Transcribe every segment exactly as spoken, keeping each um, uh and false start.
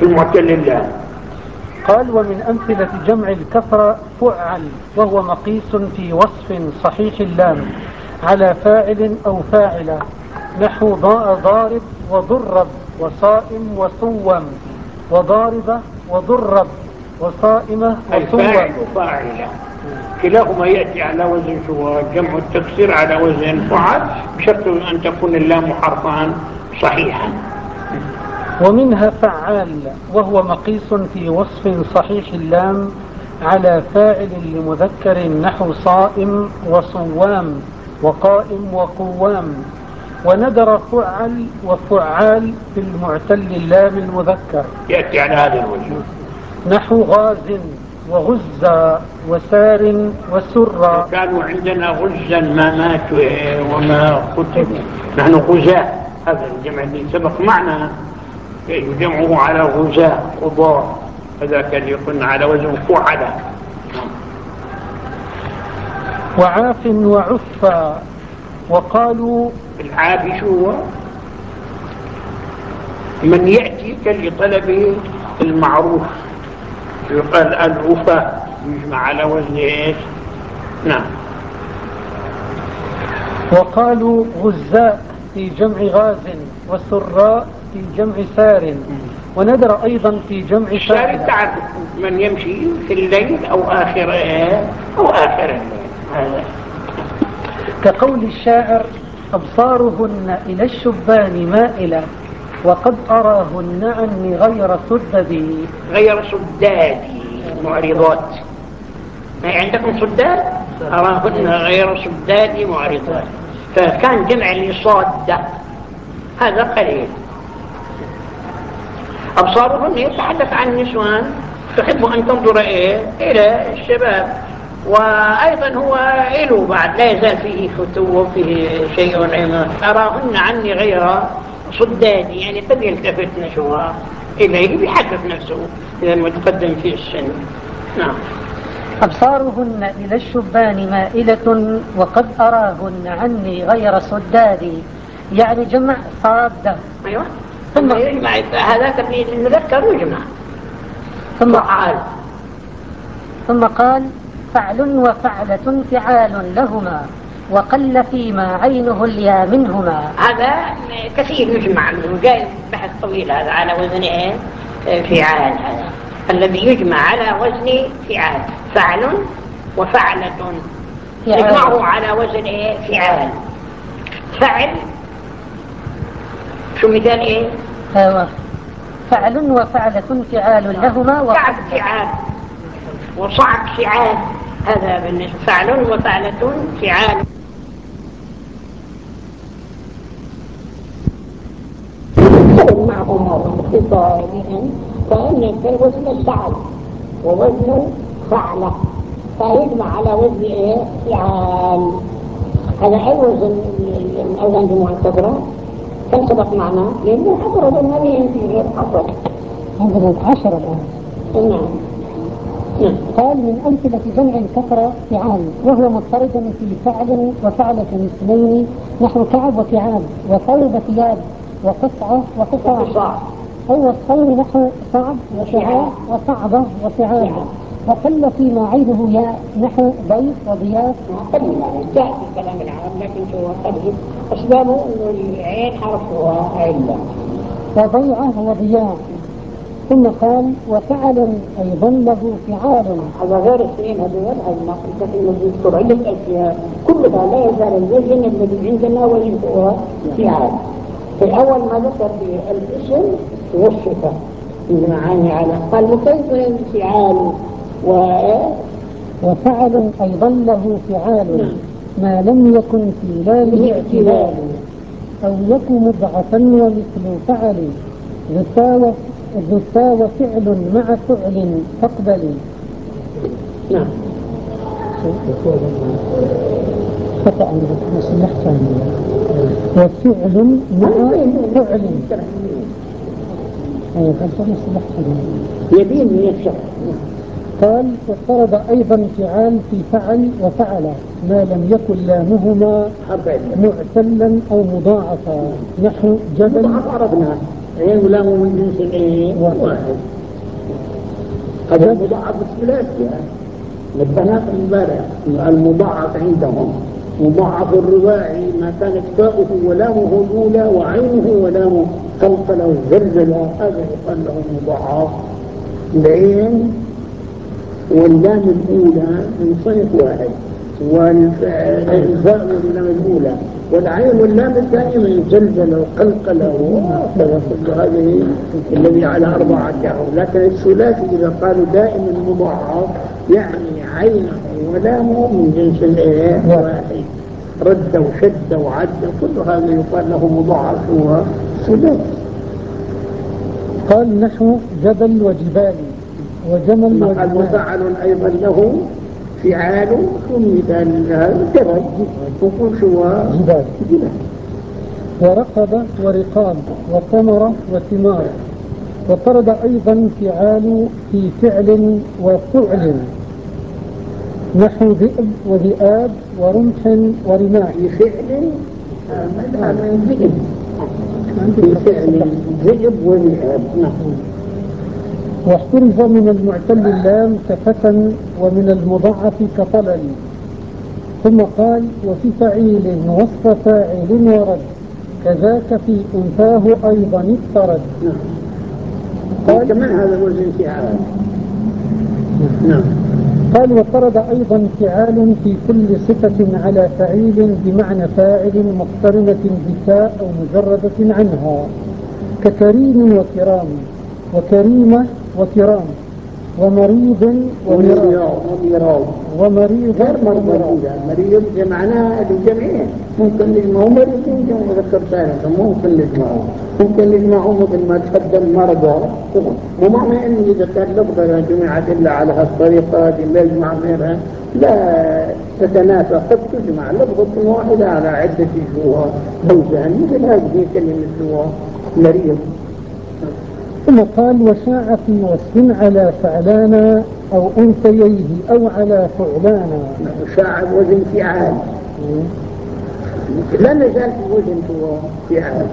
في المعتل الله. قال ومن أمثلة جمع الكثرة فعل، وهو مقيس في وصف صحيح اللام على فاعل أو فاعلة، نحو ضارب وضرب وصائم وصوم، وضاربة وضرب وصائمة وصوم. الفاعل وفاعلة كلاهما يأتي على وزن شو جمع التكسير على وزن فعل بشرط أن تكون اللام حرفان صحيحا. ومنها فعال، وهو مقيس في وصف صحيح اللام على فاعل لمذكر، نحو صائم وصوام وقائم وقوام. وندر فعل وفعال في المعتل اللام المذكر يأتي على هذا الوجه، نحو غاز وغزة وسار وسرة. كانوا عندنا غزا ما ماتوا وما قتلوا، نحن غزاة. هذا الجمع اللي سبق معنا يجمعه على غزاة قضاء، هذا كان يكون على وزن فعلة. وعاف وعفا. وقالوا العابش هو من يأتي لطلب المعروف، يقال الوفاء، يجمع على وزن ايش؟ نعم. وقالوا غزاء في جمع غاز، وسراء في جمع سار، وندر أيضا في جمع فاعل. تعرف من يمشي في الليل أو آخر أو آخر الليل، هذا كقول الشاعر أبصارهن إلى الشبان مائلة، وقد أراهن عني غير سددي. غير سدادي معرضات، ما عندكم سداد؟ أراهن غير سدادي معرضات، فكان جمع لصادة، هذا قليل. أبصارهن يتحدث عن النسوان تحب أن تنظر إيه إلى الشباب، وأيضا هو إله بعد لا يزال فيه فتوة وفيه شيء عما. أراهن عني غير صدادي، يعني قد يلتفت نشوها إليه بيحدث نفسه إذا متقدم في السن. نعم. أبصارهن إلى الشبان مائلة، وقد أراهن عني غير صدادي، يعني جمع صادة. أيوة. ثم يجمع هذا تبني المذكر ويجمع. ثم قال ثم قال فعل وفعلة فعال لهما، وقل فيما عينه اليا منهما. هذا كثير يجمع منه، جاء بحث طويل هذا على وزن ايه؟ فعال. هذا الذي يجمع على وزن فعال، فعل وفعلة يجمعه على وزن ايه؟ فعال. فعل شو مثال ايه؟ ايوه، فعل وفعلة فعال لهما، وصعب فعال وصعب فعال، هذا بالنسبة فعل وفعلة فعال. معهم اختصارهم، فإن في وزن الفعل ووزن فعلة، فيجمع على وزن ايه؟ فعال. هذا أي وزن من أوزان المعتبرة كم سبق معنا؟ لأنه حضر وزن هذه فيه حضر هذا عشر الآن. نعم. قال من أمثلة جمع الكثرة فعال، وهو مضطرد في فعل وفعلة اثنين، نحو كعب وكعاب، وثوب ثياب، وقطعة وقطاع. هو الصير نحو صعب وشعاب وصعبة وصعاب. وقل فيما عيبه يا، نحو ضيف وضياف. قليل جاء في كلام العرب، لكن هو قليل أسبابه أنه العين حرفها علة. وضيعة وضياع. ثم قال وفعل أيضا له فعال. هذا غير اثنين، هذا غير النقل، لكن الذي يذكر عدة أشياء كلها لا يزال الوزن الذي عندنا وزن هو فعال. في الأول ما ذكر في الاسم والصفة المعاني على قال وكيف فعال و... وفعل أيضا له فعال ما لم يكن في لامه اعتلال، أو يكن مضعفا ومثل فعل ذتا وفعل مع فعل تقبل. نعم. خطأ مسلحة وفعل مع فعل. أيضا مسلحة يبين من الشرح. قال اضطرد أيضا فعال في فعل وفعل ما لم يكن لامهما معتلا أو مضاعفا، نحو جبل. عرفنا عين ولام من جنس الايه؟ واحد. هذا المضاعف الثلاثي يعني نبهنا في البارح المضاعف عندهم مضاعف الرباعي ما كانت فاؤه ولامه الأولى وعينه ولامه قلقلة وزلزلة، هذا يقال له مضاعف. العين واللام الأولى من صنف واحد، والفاء واللام الأولى والعين واللام الثانية من زلزلة وقلقلة وهكذا كل هذه الذي على أربعة أحرف. لكن الثلاثي إذا قالوا دائما مضاعف يعني عينه ولامه من جنس الايه واحد، رد وشد وعد كل هذا يقال له مضاعف هو ثلاثي. قال نحو جبل وجبال وجمل وجمال. المفعل أيضا له فعال شو مثال جبل وقل شو جبال ورقبة ورقاب وثمرة وثمار. وطرد أيضا فعال في فعل وفعل نحو ذئب وذئاب ورمح ورماح. في فعل من ذئب في فعل ذئب وذئاب. واحترز من المعتل اللام كفتن ومن المضاعف كطلل. ثم قال وفي فعيل وصف فاعل ورد كذاك في أنثاه أيضا افترد. قال كمان هذا وزن فعال. نعم. قال وطرد أيضا فعال في كل صفة على فعيل بمعنى فاعل مقترنة بتاء أو مجردة عنها ككريم وكرام وكريمة وكرام ومريض ومريض ومريض غير مرض. مريض معناه الجمعين ممكن نجمعه مريض ممكن مذكر سالم ممكن نجمعه ممكن نجمعه مثل ما تقدم مرضى. ومعنى ان اذا كان لفظة جمعت الا على هالطريقة هذه لا يجمع غيرها لا تتنافى، قد تجمع لفظة واحدة على عدة جوها اوزان مثل هذه كلمة جوها مريض. ثم قال وشاع في وصف على فعلانا أو أنثييه أو على فعلانا. شاع وزن فعال لا نزال في وزن هو فعال.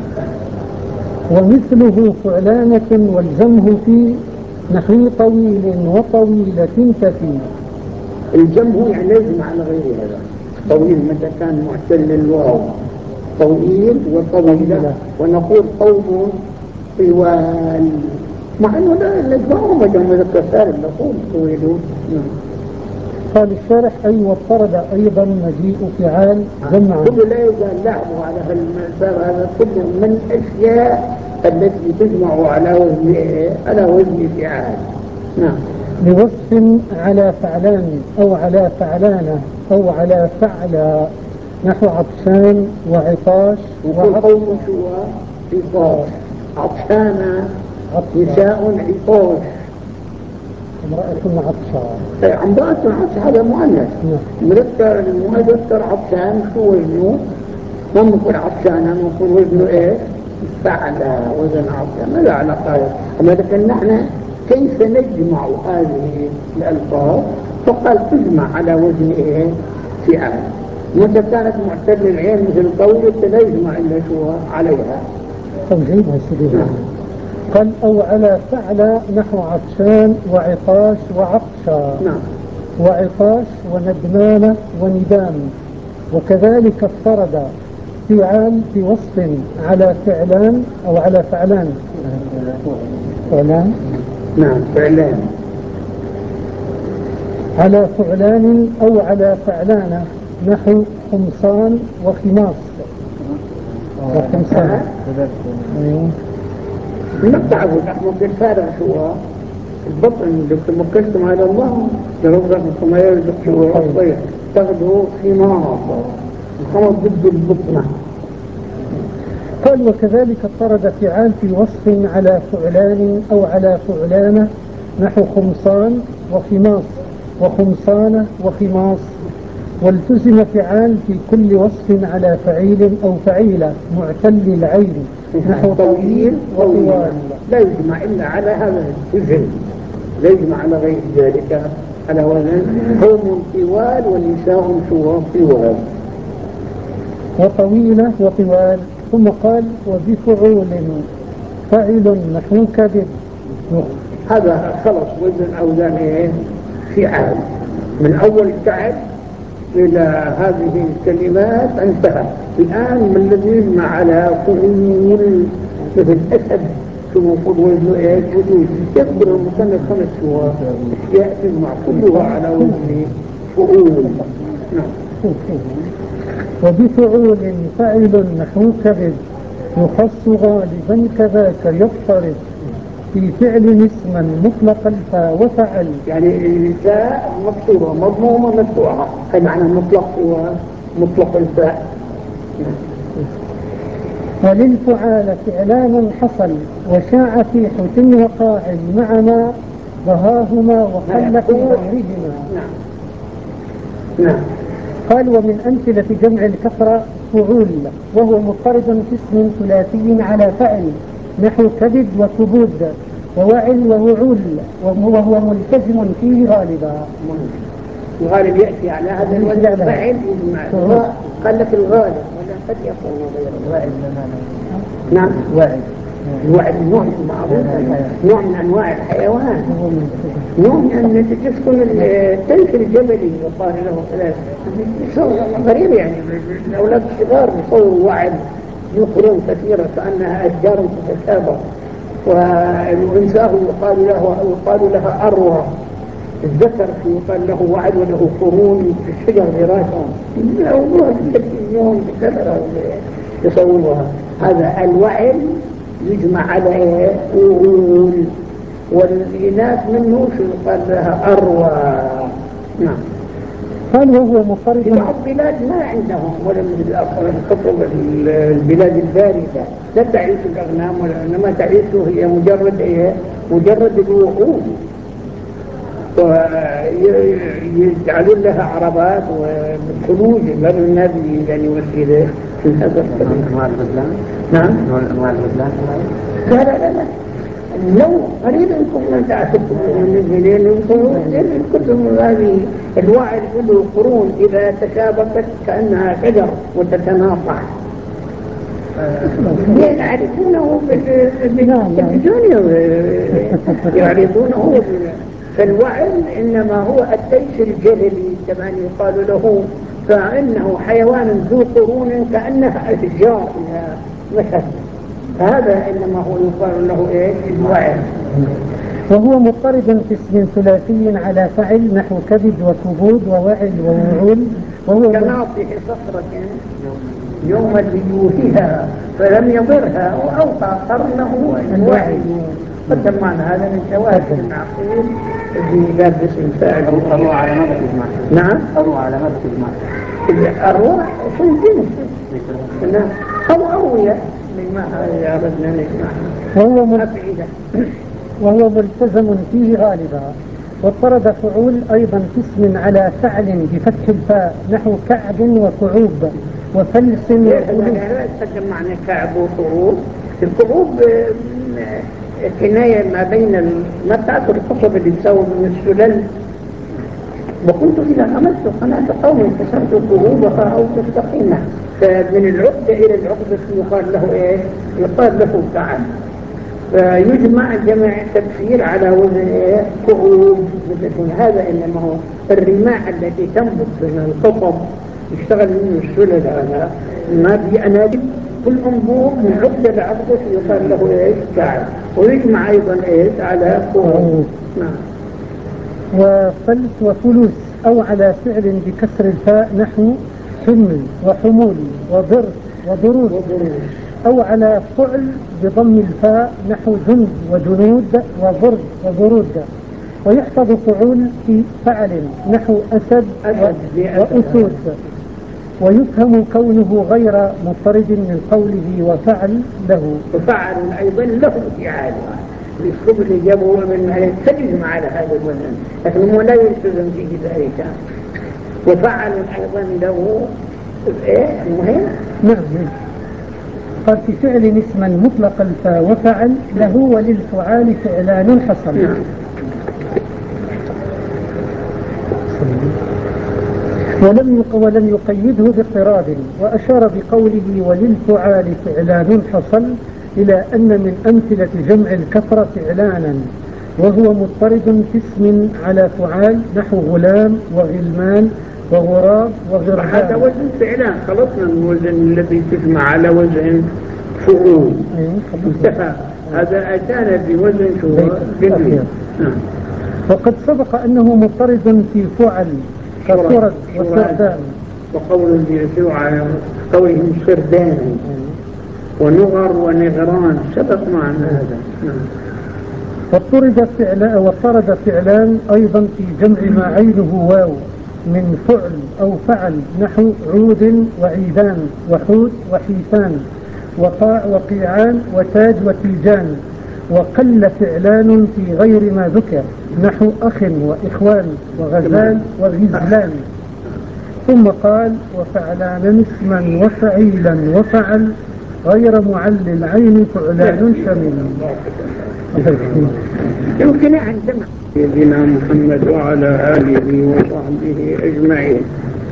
ومثله فعلانة والجمه في نحو طويل وطويلة تفي. الجمه يعني لازم على غير هذا. طويل متى كان معتل الواو طويل وطويلة ونقول قوم طوال مع انه لا نجمعهم وجمع ذكر سالم نقول طويلون. قال الشارح أي واضطرد أيضا مجيء فعال جمعا. كل لا يزال لعبه على هالمسار هذا كله من الأشياء التي تجمع على وزن على وزن فعال. نعم. لوصف على فعلان أو على فعلانة أو على فعلى نحو عطشان وعطاش وعطاش عطاش عطشانة نساء عطاش امرأة عطشان. امرأة عطشان هذا مؤنث مرتر المذكر عطشان شو وزنه؟ ما نقول عطشانة نقول وزنه ايه؟ فعلى وزن عطشان ما له علاقة. أما لكن نحن كيف نجمع هذه الألفاظ؟ فقال تجمع على وزن ايه؟ فعال. متى كانت معتل العين مثل قولة لا يجمع إلا شو عليها. توجيبها سيدنا. قال أو على فعل نحو عطشان وعطاش وعطشا. نعم. وعطاش وندمان وندام. وكذلك افترض فعال في وصف على فعلان أو على فعلان. فعلان نعم فعلان على فعلان أو على فعلانة نحو خمسان وخماس. وخمسان ما تعبوا ممكن فارغ شو البطن دكتور مكشتم على الله جربكم ما يرزق شو الصيف تاخذوا خماس الخمس ضد البطنة. قال وكذلك اضطرد فعال في وصف على فعلان أو على فعلانة نحو خمسان وخماس وخمسانة وخماس. والتزم فعال في كل وصف على فعيل أو فعيلة معتل العين نحو طويل وطوال. لا يجمع إلا على هذا الوزن لا يجمع على غير ذلك على وزن قوم طوال ونساء طوال وطويلة وطوال. ثم قال وبفعول فعل نحو كذب. هذا خلص وزن أوزان فعال من أول كعب إلى هذه الكلمات انتهى. الآن من الذي يجمع على فعول مثل أسد ثم قد وزن إيه وجود يذكر المصنف خمس سور أشياء تجمع كلها على وزن فعول. نعم. وبفعول فعل نحو كذب يخص غالبا كذاك يضطرب في فعل اسما مطلق الفاء وفعل. يعني الفاء مكسورة مضمومة مفتوحة هي معنى مطلق ومطلق الفاء. وللفعال فعلان حصل وشاع في حسن وقاع مع ما ضهاهما وقل في غيرهما. نعم. نعم. قال ومن أمثلة جمع الكسرة فعول وهو مضطرد في اسم ثلاثي على فعل نحو كذب وكبود ووعل ووعول وهو ملتزم فيه غالبا. الغالب يأتي على هذا الوزن فعل قال لك الغالب ولا قد يكون غير الغالب. نعم. وعل الوعل نوع معروف نوع من أنواع الحيوان نوع من تسكن التلك الجبلي يقال له ثلاث غريب يعني الأولاد الصغار يصوروا وعل يقرون كثيرا كأنها أشجار تتشابه والإنسان يقال له يقال لها أروى الذكر يقال له وعد وله قرون في الشجر دراسة يقولوها في التلفزيون بكثرة يصوروها. هذا الوعل يجمع على ايه قرون والإناث منه يقال لها أروى. نعم. قال وهو مضطرد في بعض البلاد ما عندهم ولا مثل الخطب البلاد الباردة لا تعيش الأغنام وإنما تعيش هي مجرد إيه مجرد الوقوف ويجعلون لها عربات وخروج لأن النبي يعني وسيلة في هذا أنواع الغزلان. نعم. أنواع الغزلان. لا لا لا لا لو قريب انكم من تعتقدون من الجنين انكم كنتم هذه الوعي له قرون اذا تشابكت كانها شجر وتتناطح يعرفونه بالتلفزيون يعرفونه. فالوعي انما هو التيس الجبلي كما يقال له فانه حيوان ذو قرون كانها اشجار مثلا هذا إنما هو يقال له إيه الوعل. وهو مضطرد في اسم ثلاثي على فعل نحو كبد وكبود ووعل ووعول وهو كناطح صخرة يوم بيوتها فلم يضرها وأوقع قرنه الوعل. قدم معنا هذا من شواهد المعقول اللي قال باسم فاعل. أروع على ما تجمع. نعم. أروع على ما تجمع. الأروع شو الجنس؟ نعم. أو أروية مما أردنا نسمع. وهو مفعدة وهو ملتزم فيه غالبا. واضطرد فعول أيضا في اسم على فعل بفتح الفاء نحو كعب وكعوب وفلس وقلوب. تقدم معنى كعب وكعوب. الكعوب كناية ما بين ما تعرف القصب اللي تساوي من السلل. وكنت إذا عملت قناة قوم كسرت كعوبها أو تستقيمها فمن العقدة إلى العقدة يقال له إيه يقال له كعب. فيجمع جمع تكسير على وزن إيه كعوب. هذا إنما هو الرماح التي تنبت من القطب يشتغل منه السلل هذا ما في أنابيب كل أنبوب من عقدة لعقدة يقال له إيه كعب. ويجمع أيضا إيه على كعوب. نعم. وفلس وفلوس أو على فعل بكسر الفاء نحو حمل وحمول وضرس وضروس أو على فعل بضم الفاء نحو جند وجنود وضرد وضرود. ويحفظ فعول في فعل نحو أسد وأسود. ويفهم كونه غير مضطرد من قوله وفعل له. وفعل أيضا له فعال الاسلوب اللي جابه من تجزم على هذا الوزن لكن هو لا يلتزم فيه ذلك. وفعل ايضا له ايه المهم. نعم. قال في فعل اسما مطلق الفاء وفعل له وللفعال فعلان حصل. نعم. ولم ولم يقيده باضطراد وأشار بقوله وللفعال فعلان حصل إلى أن من أمثلة جمع الكثرة فعلانا وهو مضطرد في اسم على فعال نحو غلام وغلمان وغراب وغربان. هذا وزن فعلان، خلصنا من الوزن الذي تجمع على وزن فعول. انتهى. هذا أتانا بوزن فعول. وقد سبق أنه مضطرد في فعل كسرد وسردان، وقول يسوع قولهم سردان ونغر ونغران سبق معنا هذا. واضطرد فعلا واضطرد فعلان أيضا في جمع ما عينه واو من فعل أو فعل نحو عود وعيدان وحوت وحيتان وقاع وقيعان وتاج وتيجان. وقل فعلان في غير ما ذكر نحو أخ وإخوان وغزال وغزلان. ثم قال وفعلان اسما وفعيلا وفعل غير معل العين فعلان شمل. يمكن أن تجمع سيدنا محمد وعلى آله وصحبه أجمعين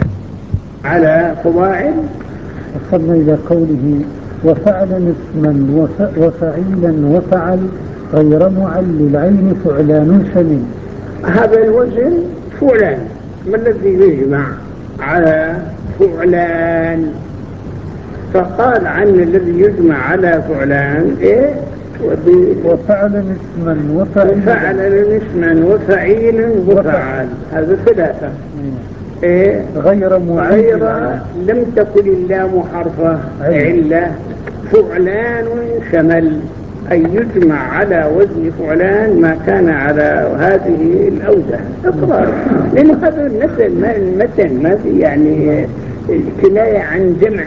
على فواعل. وصلنا إلى قوله وفعلا اسما وفعيلا وفعل غير معل العين فعلان شمل. هذا الوزن فعلان، ما الذي يجمع على فعلان؟ فقال عن الذي يجمع على فعلان إيه؟ وفعلا اسما وفعلا اسما وفعيلا وفعل. هذا ثلاثة. إيه؟ غير معل غير لم تكن اللام حرف علة فعلان شمل، أي يجمع على وزن فعلان ما كان على هذه الأوزان. اقرأ، لأن هذا المثل ما المثل ما في يعني كناية عن جمع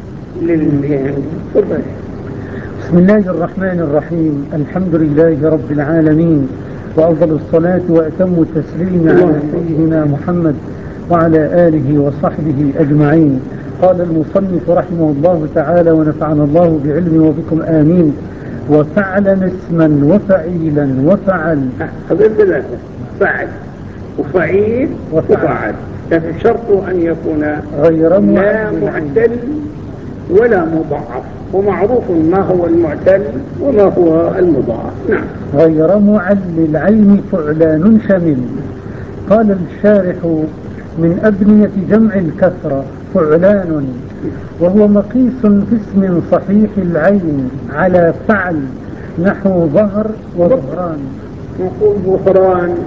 للفضل. بسم الله الرحمن الرحيم. الحمد لله رب العالمين، وأفضل الصلاة وأتم التسليم على سيدنا محمد وعلى آله وصحبه أجمعين. قال المصنف رحمه الله تعالى ونفعنا الله بعلمه وبكم آمين. وفعلا اسما وفعيلا وفعل. هذا ثلاثة، فعل وفعيل وفعل. لكن شرطه أن يكون غير لا معتل ولا مضاعف، ومعروف ما هو المعتل وما هو المضاعف. نعم. غير معل العين فعلان شمل. قال الشارح من أبنية جمع الكثرة فعلان، وهو مقيس في اسم صحيح العين على فعل نحو ظهر وظهران. نقول ظهران،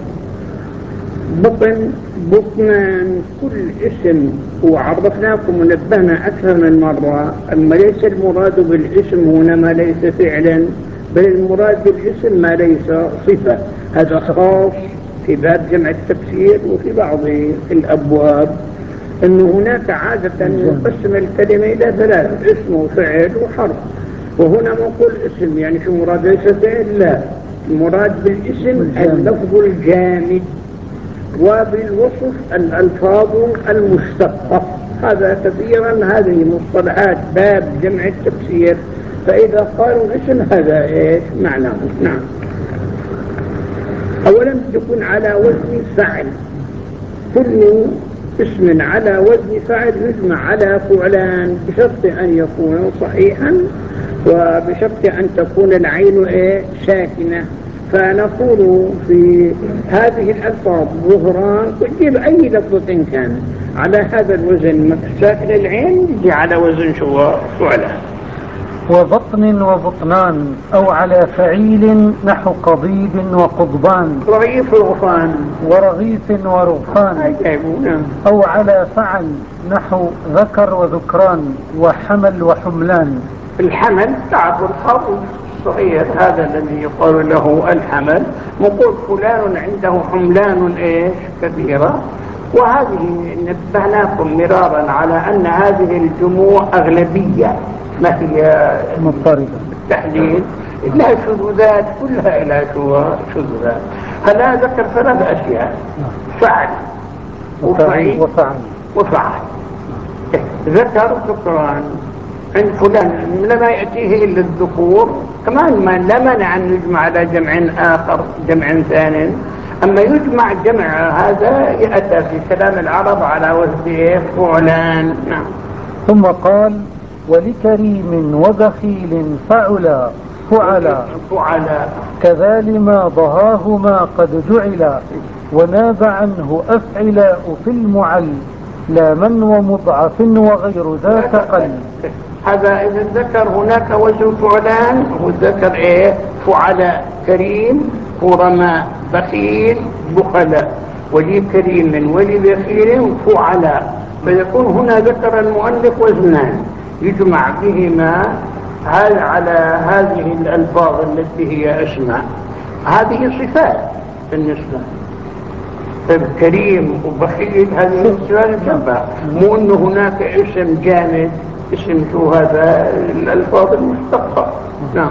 بطن، بطنان، كل اسم وعرفناكم ونبهنا أكثر من مرة. أما ليس المراد بالاسم هنا ما ليس فعلا، بل المراد بالاسم ما ليس صفة. هذا خاص في باب جمع التفسير وفي بعض الأبواب، أنه هناك عادة يقسم الكلمة إلى ثلاث: اسم وفعل وحرف. وهنا نقول اسم، يعني شو مراد؟ ليس فعل، لا، المراد بالاسم اللفظ الجامد، وبالوصف الألفاظ المشتقة. هذا كثيرا هذه مصطلحات باب جمع التفسير، فإذا قالوا اسم هذا إيش معناه؟ نعم. أولا تكون على وزن فعل، كل اسم على وزن فعل يجمع على فعلان بشرط أن يكون صحيحا، وبشرط أن تكون العين إيه ساكنة. فنقول في هذه الألفاظ ظهران، تجيب أي لفظة كان على هذا الوزن ساكن العين يجي على وزن شو فعلان. وبطن وبطنان أو على فعيل نحو قضيب وقضبان. رغيف وغفان. ورغيف ورغفان. أو على فعل نحو ذكر وذكران وحمل وحملان. الحمل تعب الخروف الصغير، هذا الذي يقال له الحمل. نقول فلان عنده حملان ايش كثيرة. وهذه نبهناكم مرارا على أن هذه الجموع أغلبية، ما هي مضطردة التحليل، لها شذوذات، كلها لها شذوذات. هلا ذكر ثلاث أشياء: فعل وفعيل وفعل وفعل. ذكر ذكران عند فلان لما يأتيه إلا الذكور، كمان ما لا مانع أن يجمع على جمع آخر، جمع ثاني. أما يجمع جمع هذا يأتى في كلام العرب على وزن فعلان. نعم. ثم قال ولكريم وبخيل فعلا فعلا فعلا كذال ما ضهاهما قد جعلا وناب عنه أفعلاء في المعل لا من ومضعف وغير ذاك قل. هذا إذا ذكر هناك وزن فعلان وذكر إيه فعلاء كريم كرماء بخيل بخلاء ولي كريم ولي بخيل فعلاء، فيكون هنا ذكر المؤلف وزنان يجمع بهما هل على هذه الألفاظ التي هي أسماء. هذه صفات بالنسبة كريم وبخيل، هذه صفات شبه، مو أنه هناك اسم جامد اسم شو هذا الألفاظ المشتقة. نعم.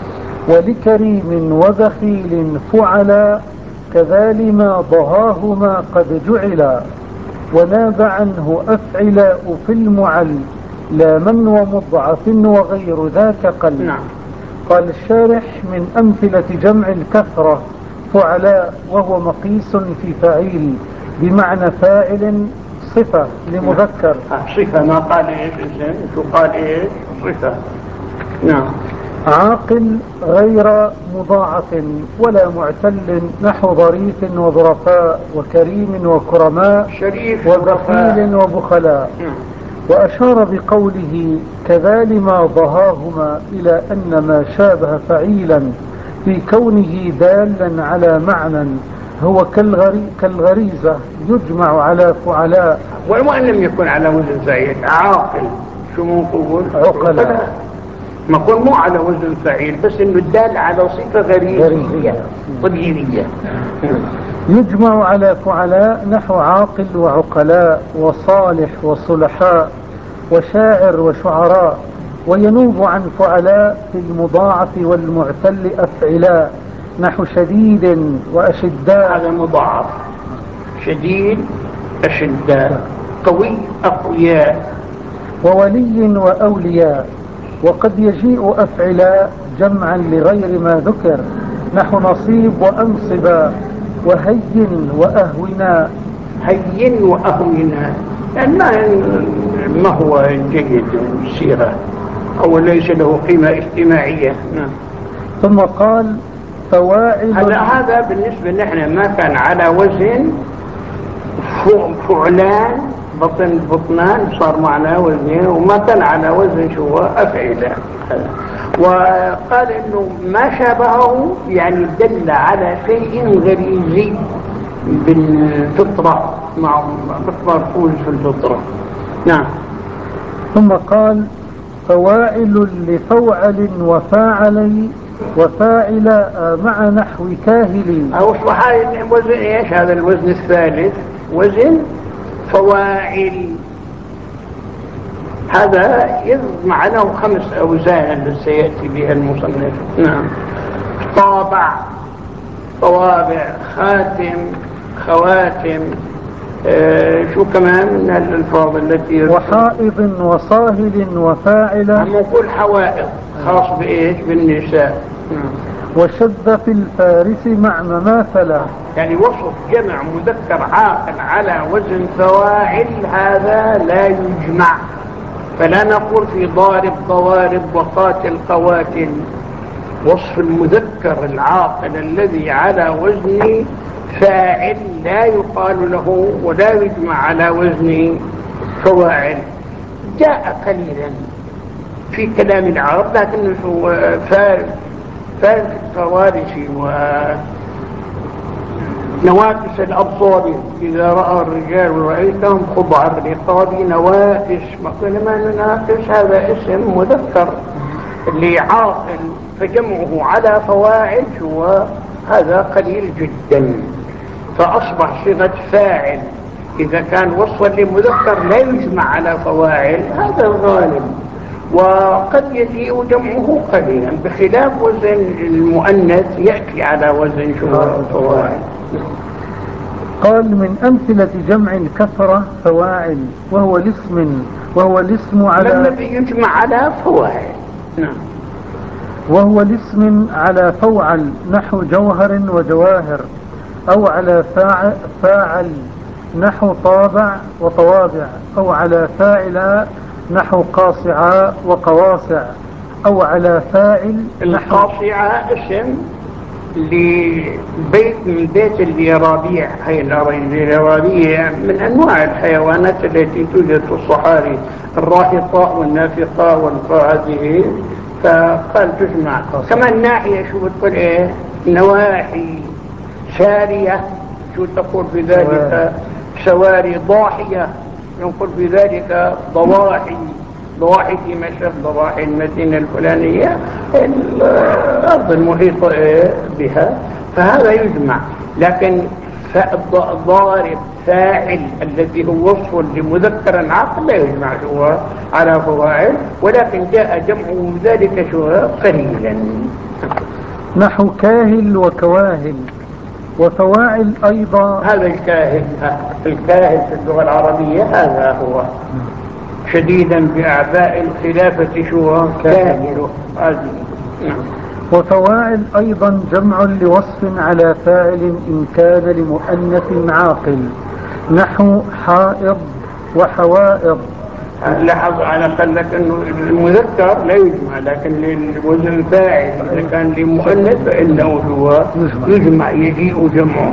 ولكريم وبخيل فعلا كذال ما ضهاهما قد جعلا وناب عنه أفعلاء في المعل لا من ومضعف وغير ذاك قل. نعم. قال الشارح من أمثلة جمع الكثرة فعلاء وهو مقيس في فعيل بمعنى فاعل صفة لمذكر. صفة ما قال إيش إنسان شو قال إيش صفة. نعم. عاقل غير مضاعف ولا معتل نحو ظريف وظرفاء وكريم وكرماء شريف وبخيل وبخلاء. نعم. وأشار بقوله كذال ما ضهاهما إلى أن ما شابه فعيلا في كونه دالا على معنى هو كالغري كالغريزة يجمع على فعلاء. وإن لم يكن على وزن فعيل عاقل شو منقول عقلاء ما يكون مو على وزن فعيل بس انه الدال على صفة غريزية طبيعية. يجمع على فعلاء نحو عاقل وعقلاء وصالح وصلحاء وشاعر وشعراء، وينوب عن فعلاء في المضاعف والمعتل أفعلاء نحو شديد وأشداء. هذا مضاعف شديد أشداء قوي أقوياء. وولي وأولياء. وقد يجيء أفعلاء جمعا لغير ما ذكر نحو نصيب وأنصبا وهين وأهونا. هين وأهونا يعني ما, ما هو جيد السيرة أو ليس له قيمة اجتماعية. نعم. ثم قال فواعل. هذا هذا بالنسبة نحن ما كان على وزن فعلان بطن بطنان صار معنا وزنين، وما كان على وزن شو أفعلة. وقال إنه ما شابهه يعني دل على شيء غريزي بالفطرة مع مرفوض في الفطرة. نعم. ثم قال فواعل لفوعل وفاعل وفاعل مع نحو كاهل. أو أصبح وزن إيش هذا الوزن الثالث وزن فواعل. هذا يجمع له خمس أوزان سيأتي بها المصنف. نعم. طابع طوابع خاتم خواتم آه شو كمان من الألفاظ التي وحائض وصاهل وفاعلة. عم نقول حوائض خاص بإيش بالنساء. نعم. وشذ في الفارس مع مماثلة يعني وصف جمع مذكر عاقل على وزن فواعل هذا لا يجمع، فلا نقول في ضارب ضوارب وقاتل قواتل. وصف المذكر العاقل الذي على وزن فاعل لا يقال له ولا يجمع على وزن فواعل. جاء قليلا في كلام العرب لكنه فارس فارس الفوارس ونواكس الأبصار إذا رأى الرجال رأيتهم خضع الرقاب نواكس. ما نناكس هذا اسم مذكر لعاقل فجمعه على فواعل هو هذا قليل جدا، فأصبح صيغة فاعل إذا كان وصفا لمذكر لا يجمع على فواعل هذا الغالب، وقد يجيء جمعه قليلا بخلاف وزن المؤنث يأتي على وزن فواعل. قال من أمثلة جمع الكثرة فواعل وهو الاسم وهو الاسم على الذي يجمع على فواعل. نعم. وهو الاسم على فوعل نحو جوهر وجواهر، أو على فاعل نحو طابع وطوابع، أو على فاعل نحو قاصعاء وقواصع، أو على فاعل نحو القاصعة اسم لبيت من بيت اليرابيع. هي اليرابيع من أنواع الحيوانات التي توجد في الصحاري، الراهطاء والنافقاء والهذه، فقال تجمع. كمان ناحية شو بتقول ايه؟ نواحي سارية، شو تقول بذلك؟ سواري ضاحية، ينقل بذلك ضواحي، ضواحي في مشرق، ضواحي المدينة الفلانية، الأرض المحيطة بها، فهذا يجمع. لكن ضارب فاعل الذي هو وصف لمذكر عاقل لا يجمع هو على فواعل، ولكن جاء جمعه ذلك شو قليلا. نحو كاهل وكواهل، وفواعل أيضا. هذا الكاهل، الكاهل في اللغة العربية هذا هو شديدا بأعباء الخلافة شو كاهل. نعم. وفواعل أيضا جمع لوصف على فاعل إن كان لمؤنث عاقل، نحو حائض وحوائض. لاحظ على قلك انه المذكر لا يجمع، لكن للوزن فاعل اذا كان لمؤنث فانه هو يجمع، يجيء جمعه.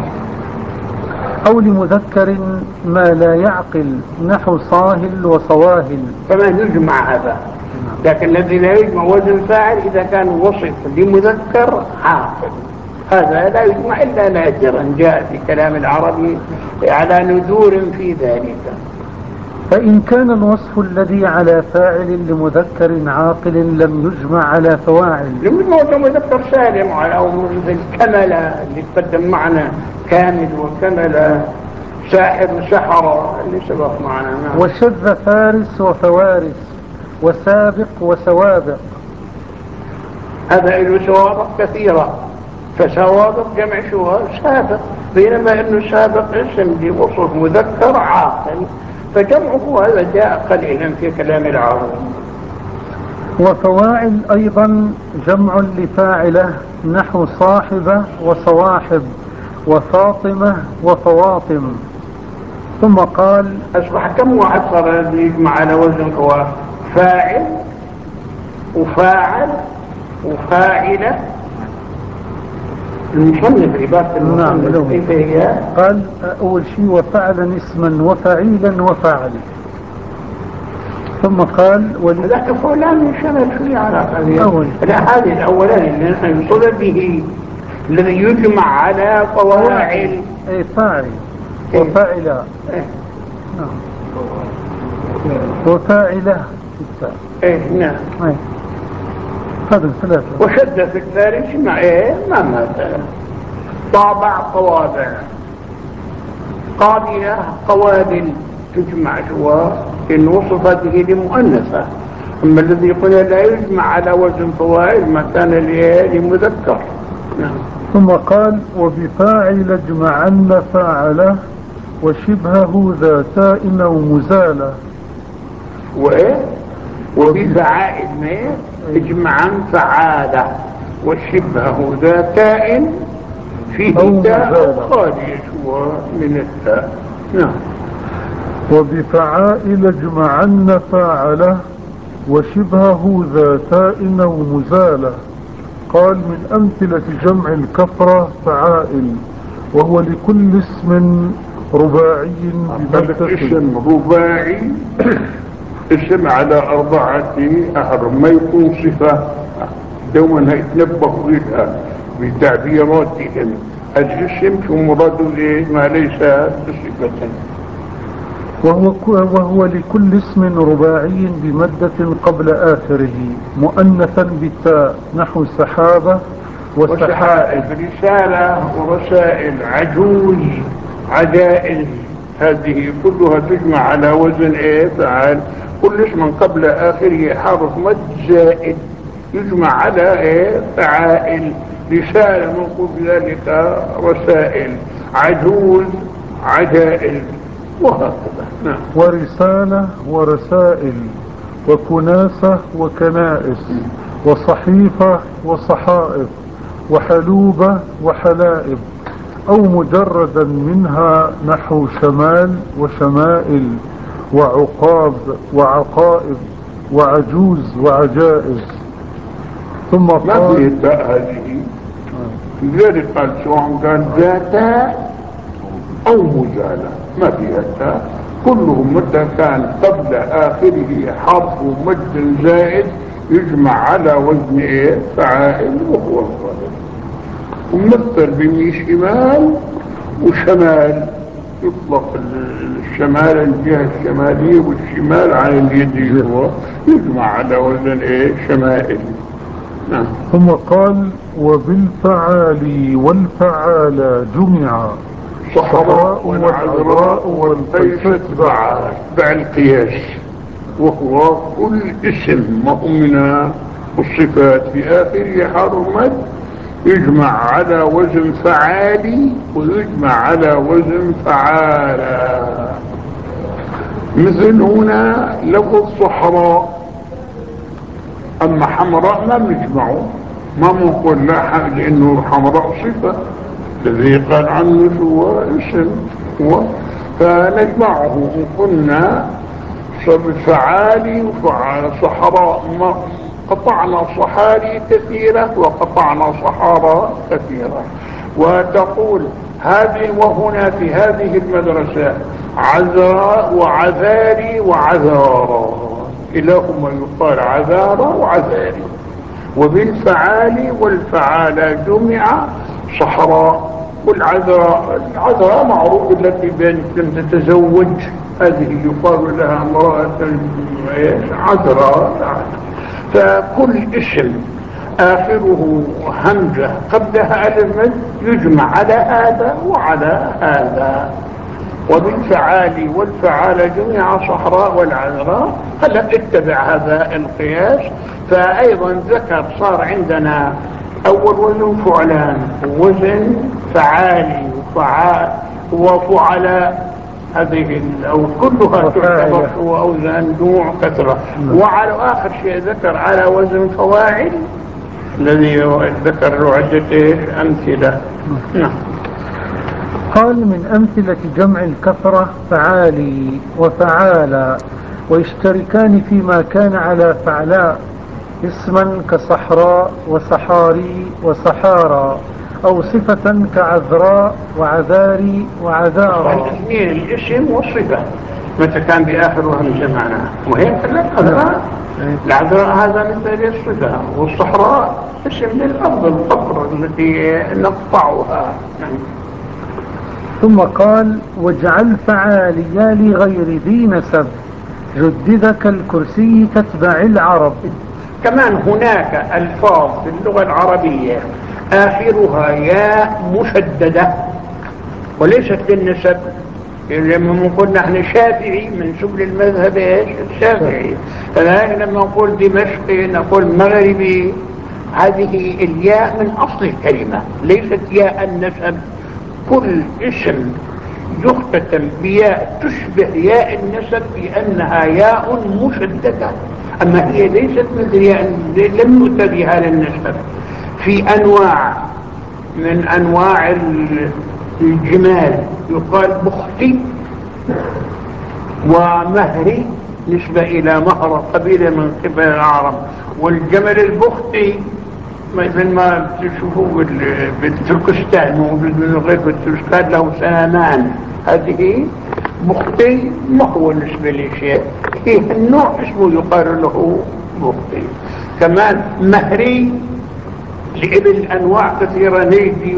او لمذكر ما لا يعقل، نحو صاهل وصواهل، فما يجمع هذا. لكن الذي لا يجمع وزن فاعل اذا كان وصف لمذكر عاقل، هذا لا يجمع الا نادرا، جاء في كلام العربي على ندور في ذلك. فإن كان الوصف الذي على فاعل لمذكر عاقل لم يجمع على فواعل. لم يجمع مذكر سالم، أو مثل كملة اللي تقدم معنا، كامل وكملة، ساحر وسحرة اللي سبق معنا. نعم. وشذ فارس وفوارس، وسابق وسوابق. هذا له سوابق كثيرة، فسوابق جمع شو سابق، بينما انه سابق اسم لوصف مذكر عاقل، فجمعه هذا جاء قليلا في كلام العرب. وفواعل أيضا جمع لفاعله، نحو صاحبة وصواحب، وفاطمة وفواطم. ثم قال أصبح كم واحد صار يجمع على وزن هو فاعل وفاعل وفاعلة؟ المصنف عبارة المصنف كيف هي؟ قال أول شيء وفعلا اسما وفعيلا وفاعل، ثم قال ولذلك فلان شمل شوية على هذه هذه الأولاني اللي نحن نصل به، الذي يجمع على فواعل. اي فاعل وفاعلة. إيه؟ نعم. وفاعلة. ايه نعم. ايه هذا ثلاثة. وشد في الثالث مع ايه؟ ما مثلا طابع طوابع، قابلة قوابل، تجمع شو إن وصفت به لمؤنثة. أما الذي يقول لا يجمع على وزن فواعل ما كان لمذكر. نعم. ثم قال وبفاعل اجمعن فاعله، وشبهه ذا تاء أو مزالة. وإيه؟ وبفعائل ما اجمعا فعالة، وشبهه ذا تاء فيه تاء خالية من التاء. نعم. وبفعائل اجمعن فاعله، وشبهه ذا تاء أو مزالة. قال من أمثلة جمع الكثرة فعائل، وهو لكل اسم رباعي بمدة. اسم رباعي اسم على أربعة أحرف، ما يكون صفة دوما يتنبه بها بتعبيراتهم. الاسم شو مراد ما ليس بصفة. وهو, وهو لكل اسم رباعي بمدة قبل آخره مؤنثا بالتاء، نحو سحابة وسحائب، رسالة ورسائل، عجوز، عجائز، هذه كلها تجمع على وزن ايه؟ فعال. كل اسم قبل آخره حرف مد زائد يجمع على ايه؟ فعائل. رسالة منقول بذلك رسائل، عجوز، عجائز، وهكذا. نعم. ورسالة ورسائل، وكناسة وكنائس، وصحيفة وصحائف، وحلوبة وحلائب، أو مجردا منها، نحو شمال وشمائل، وعقاب وعقائب وعجوز وعجائز. ثم ما قال في التاء هذه، لذلك قال سواء كان ذاتا أو مزالة ما فيها التاء، كلهم متى كان قبل آخره حرف مد زائد يجمع على وزن إيه؟ فعائل، وهو الظاهر. ومثل بمي شمال وشمال، يطلق الشمال الجهة الشمالية والشمال عن اليد، هو يجمع على وزن إيه؟ شمائل. نعم. ثم قال وبالفعال والفعال جمع صحراء والعذراء والقيس تبع القياس، وهو كل اسم مؤمن والصفات في آخره حرمت يجمع على وزن فعالي ويجمع على وزن فعالة. مثل هنا لفظ صحراء، أما حمراء ما بنجمعه، ما بنقول لا، لأنه حمراء صفة الذي قال عنه هو اسم هو، فنجمعه. وقلنا فعالي وفعال صحراء، قطعنا صحاري كثيرة وقطعنا صحارى كثيرة. وتقول هذه، وهنا في هذه المدرسة عذراء وعذاري وعذارى، كلاهما يقال عذارى وعذاري. وبالفعال والفعال جمع صحراء. والعذراء، العذراء معروف التي بانت لم تتزوج، هذه يقال لها امرأة عذراء. فكل اسم آخره همزة قبلها ألف مد يجمع على هذا وعلى هذا. وبالفعال والفعال جمع صحراء والعذراء. هلا اتبع هذا القياس. فأيضا ذكر صار عندنا أول وزن فعلان، وزن فعالي وفعال وفعلاء، هذه أو كلها تعتبر أوزان نوع كثرة. وعلى آخر شيء ذكر على وزن فواعل الذي ذكر له عدة أمثلة. نعم. قال من أمثلة جمع الكثرة فعالي وفعالى، ويشتركان فيما كان على فعلاء اسما كصحراء وصحاري وصحارى، أو صفة كعذراء وعذاري وعذارى. الاثنين الاسم والصفة متى كان بآخرها همزة معناها، وهي العذراء. العذراء هذا مثل الصفة، والصحراء اسم للأرض القطر التي نقطعها. ثم قال واجعل فعاليا لغير ذي نسب، جدد كالكرسي تتبع العرب. كمان هناك ألفاظ في اللغة العربية آخرها ياء مشددة وليست للنسب. لما نقول نحن شافعي منسوب للمذهب ايش؟ الشافعي. فلذلك لما نقول دمشقي نقول مغربي، هذه الياء من أصل الكلمة ليست ياء النسب. كل اسم يختتم بياء تشبه ياء النسب بأنها ياء مشددة، أما هي ليست مثل ياء، لم يؤتى بها للنسب. في أنواع من أنواع الجمال يقال بختي ومهري، نسبة إلى مهر قبيلة من قبل العرب. والجمل البختي مثل ما تشوفوا بالتركستان، موجود من غير بالتركستان له سنامان، هذه بختي ما هو نسبة لشيء، فيه النوع اسمه يقال له بختي. كمان مهري لإبل أنواع كثيرة، نيدي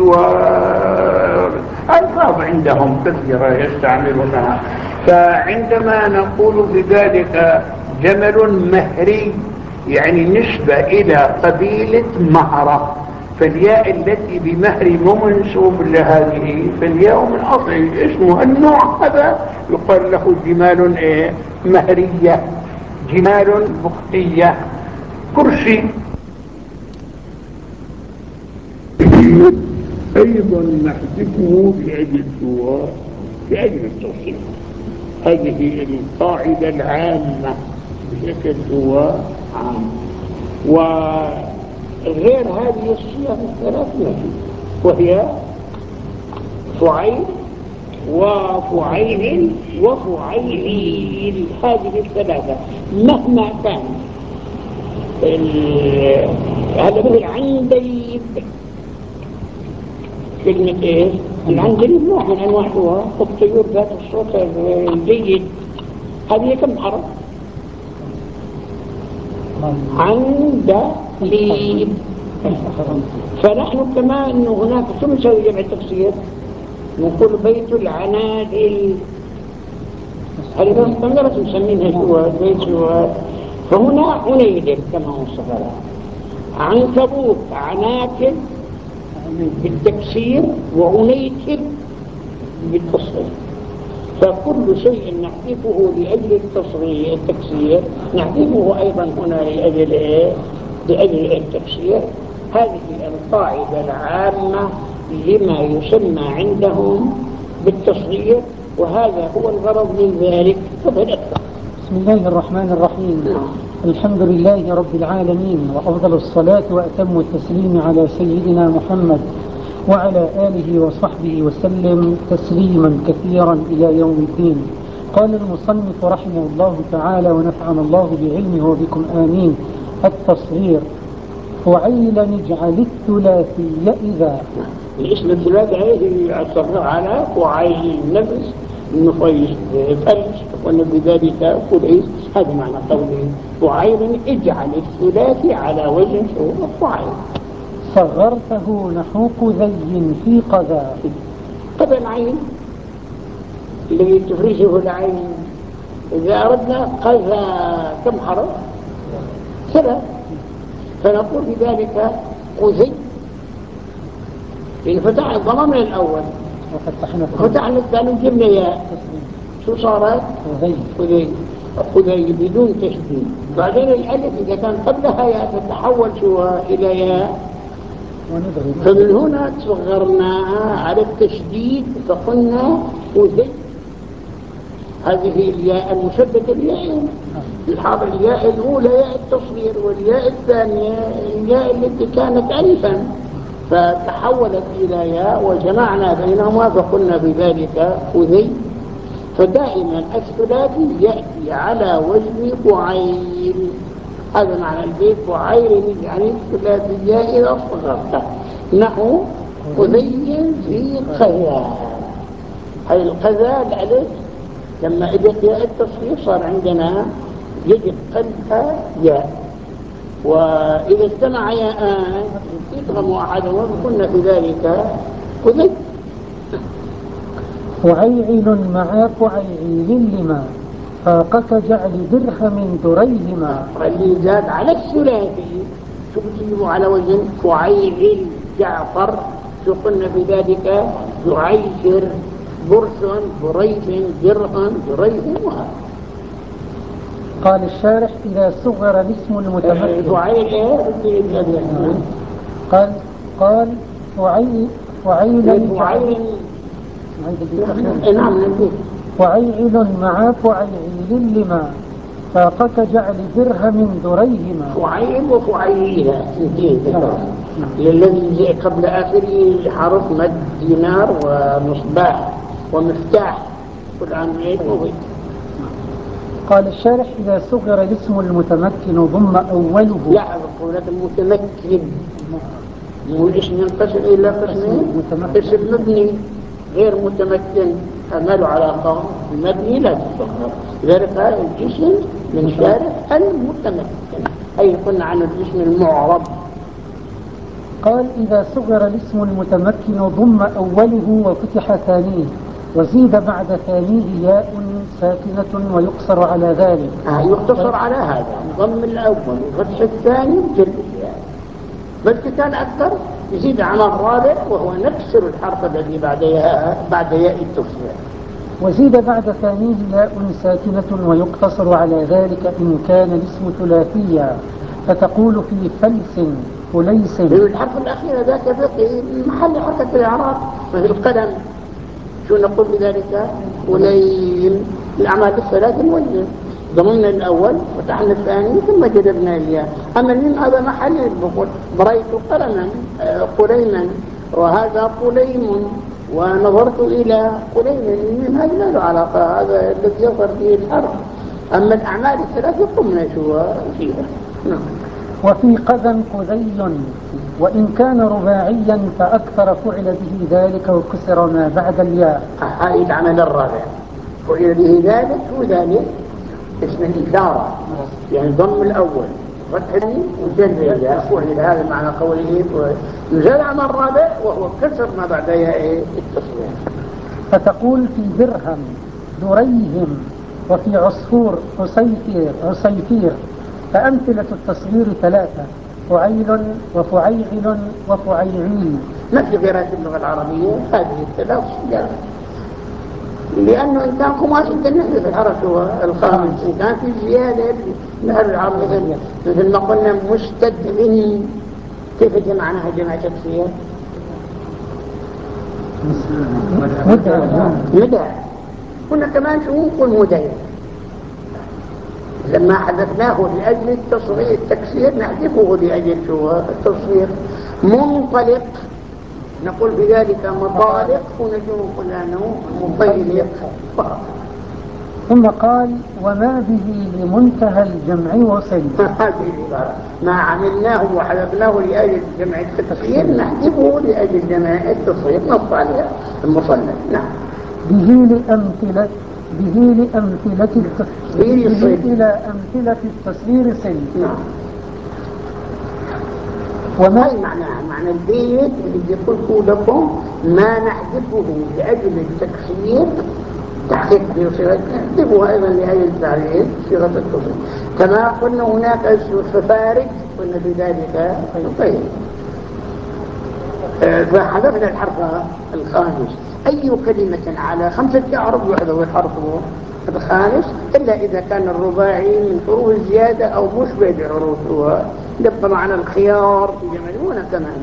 وألفاظ عندهم كثيرة يستعملونها. فعندما نقول بذلك جمل مهري يعني نسبة إلى قبيلة مهرة، فالياء التي بمهر منسوب لهذه فالياء من أصل اسمه النوع هذا يقال له جمال إيه؟ مهرية، جمال بختية. كرسي أيضا نحذفه لأجل السواء لأجل التصريف. هذه القاعدة العامة بشكل هو عام. وغير هذه الصيغ الثلاث وهي فعيل وفعيل وفعيل، هذه الثلاثة مهما كان. هذا مثل عندليب، كلمة ايه؟ العندليب نوع من انواع الطيور ذات الصوت الجيد. هذه كم حرف؟ عندليب. فنحن كما انه هناك شو نسوي جمع التفسير؟ نقول بيت العنادل، هذه كم درس نسمينها شوال، بيت شوال. فهنا عنيدل كما وصف لها. عنكبوت عناكب بالتكسير وعنيكب بالتصغير. فكل شيء نحذفه لأجل التصغير التكسير نحذفه أيضا هنا لأجل إيه؟ لأجل التكسير. هذه القاعدة العامة لما يسمى عندهم بالتصغير، وهذا هو الغرض من ذلك. تفضل أكثر. بسم الله الرحمن الرحيم. الحمد لله رب العالمين، وأفضل الصلاة وأتم التسليم على سيدنا محمد وعلى آله وصحبه وسلم تسليما كثيرا إلى يوم الدين. قال المصنف رحمه الله تعالى ونفعنا الله بعلمه وبكم آمين: التصغير: فعيل اجعل الثلاثي إذا. الاسم الثلاثي عليه الصغير على فعيل نفس النفيس فلس وأن بذلك فليس. هذا معنى قوله فعيل اجعل الثلاثي على وزن فعيل. صغرته نحو قذي في قذا. قذا العين الذي تفرزه العين. إذا أردنا قذا كم حرف؟ ثلاث. فنقول بذلك قذي، لأن فتح الضمام الأول وفتحنا الثاني جبنا ياء، شو صارت؟ قذي. قذي بدون تشديد. بعدين الألف إذا كان قبلها ياء تتحول شو إلى ياء، فمن هنا تصغرناها على التشديد فقلنا قذي. هذه الياء المشددة الياء الحاضر، الياء الأولى ياء التصغير، والياء الثانية الياء التي كانت ألفا فتحولت إلى ياء وجمعنا بينهما فقلنا بذلك قذي. فدائما الثلاثي يأتي على وزن فعيل. هذا معنى البيت فعيل يعني الثلاثية إذا صغرت نحو قذي في قذا. هذه القذا الألف لما اجت ياء التصغير صار عندنا يجب قلبها ياء، وإذا اجتمع ياءان يدغم أحدهما فكنا في ذلك قذي. فعيعل مع فعيعيل لما فاقك جعل درهم دريهما. اللي زاد على الثلاثي شو بتجيبوا على وزن فعيعل جعفر، شو قلنا في ذلك يعيشر برس بريث درهم دريهم. قال الشارح: إذا صغر الاسم المتمكن. فعيل ايه؟ قال قال فعيل فعيل فعيل نعم فعيل مع فعيعيل لما فاقك جعل درهم دريهما. فعيل وفعيلة اثنتين للذي قبل آخره حرف مد دينار ومصباح ومفتاح كل عام عيد وغير. قال الشارح: إذا صغر الاسم المتمكن ضم أوله. لا قولة المتمكن مو الاسم ينقسم إلى قسمين: اسم مبني غير متمكن أعمله على قوم مبني لا تصغر. ذلك الاسم من شارح المتمكن، أي قلنا عن الاسم المعرب. قال: إذا صغر الاسم المتمكن ضم أوله وفتح ثانيه وزيد بعد ثانيه ياء ساكنة ويقصر على ذلك. آه يقتصر على هذا ضم الأول وفتح الثاني وجر الياء. بل كان أكثر يزيد على الرابع وهو نفس الحرف الذي بعد ياء بعد ياء التصغير. وزيد بعد ثانيه ياء ساكنة ويقتصر على ذلك إن كان الاسم ثلاثيا، فتقول في فلس فليس. الحرف الأخير ذاك في محل حركة الإعراب في القلم. شو نقول بذلك؟ فليل. الأعمال الثلاث موجه، ضمننا الأول وفتحنا الثاني ثم جذبنا الياء. أما الميم هذا محل بقول بريت قلما قليما، وهذا قليم ونظرت إلى قليل هذا لا له علاقة، هذا الذي يظهر به الحرف، أما الأعمال الثلاثة قمنا شو فيها. نعم. وفي قذا قذي وإن كان رباعيا فأكثر فعل به ذلك وكسر ما بعد الياء. هذه العمل الرابع فعل به ذلك وذلك اسم الإشارة، يعني ضم الأول فتح وجر الياء، فعل هذا معنى قوله يزال عمل الرابع وهو كسر ما بعد ياء التصوير. فتقول في درهم دريهم، وفي عصفور عصيفير عصيفير. فأمثلة التصغير ثلاثة: فعيل وفعيعل وفعيعيل. ما في غيرها في اللغة العربية هذه الثلاث صيغ، لأنه إن كان خماس النحو في الحرف هو الخامس، إن كان في زيادة نحو العرب مثل مثل ما قلنا مستدعي، كيف جمعناها جمع تكسير؟ مدعى. مدعى. كنا كمان شو نقول مدعي، لما حدثناه لأجل التصغير التكسير نحذفه لأجل شو التصغير. منطلق نقول بذلك مطالق، ونجم نقول أنه مطيلق. ثم قال وما به لمنتهى الجمع وصل. ما عملناه وحذفناه لأجل جمع التكسير نحذفه لأجل جمع التصغير، نص عليها المصنف. نعم. به لأمثلة به لأمثلة التصغير به إلى أمثلة التصغير سن. نعم. وما هاي معناها معنى البيت اللي يقول لكم ما نحذفه لأجل التكسير تحقيق بصيغة، نحذفه أيضا لأجل تعريف صيغة التصغير، كما قلنا هناك الففارج قلنا بذلك طيب. فحذفنا الحرف الخامس. أي كلمة على خمسة أعراب يحذف الحرف الخامس إلا إذا كان الرباعي من حروف الزيادة أو مشبه بحروفها، يبقى معنى الخيار في جمعونه كمان.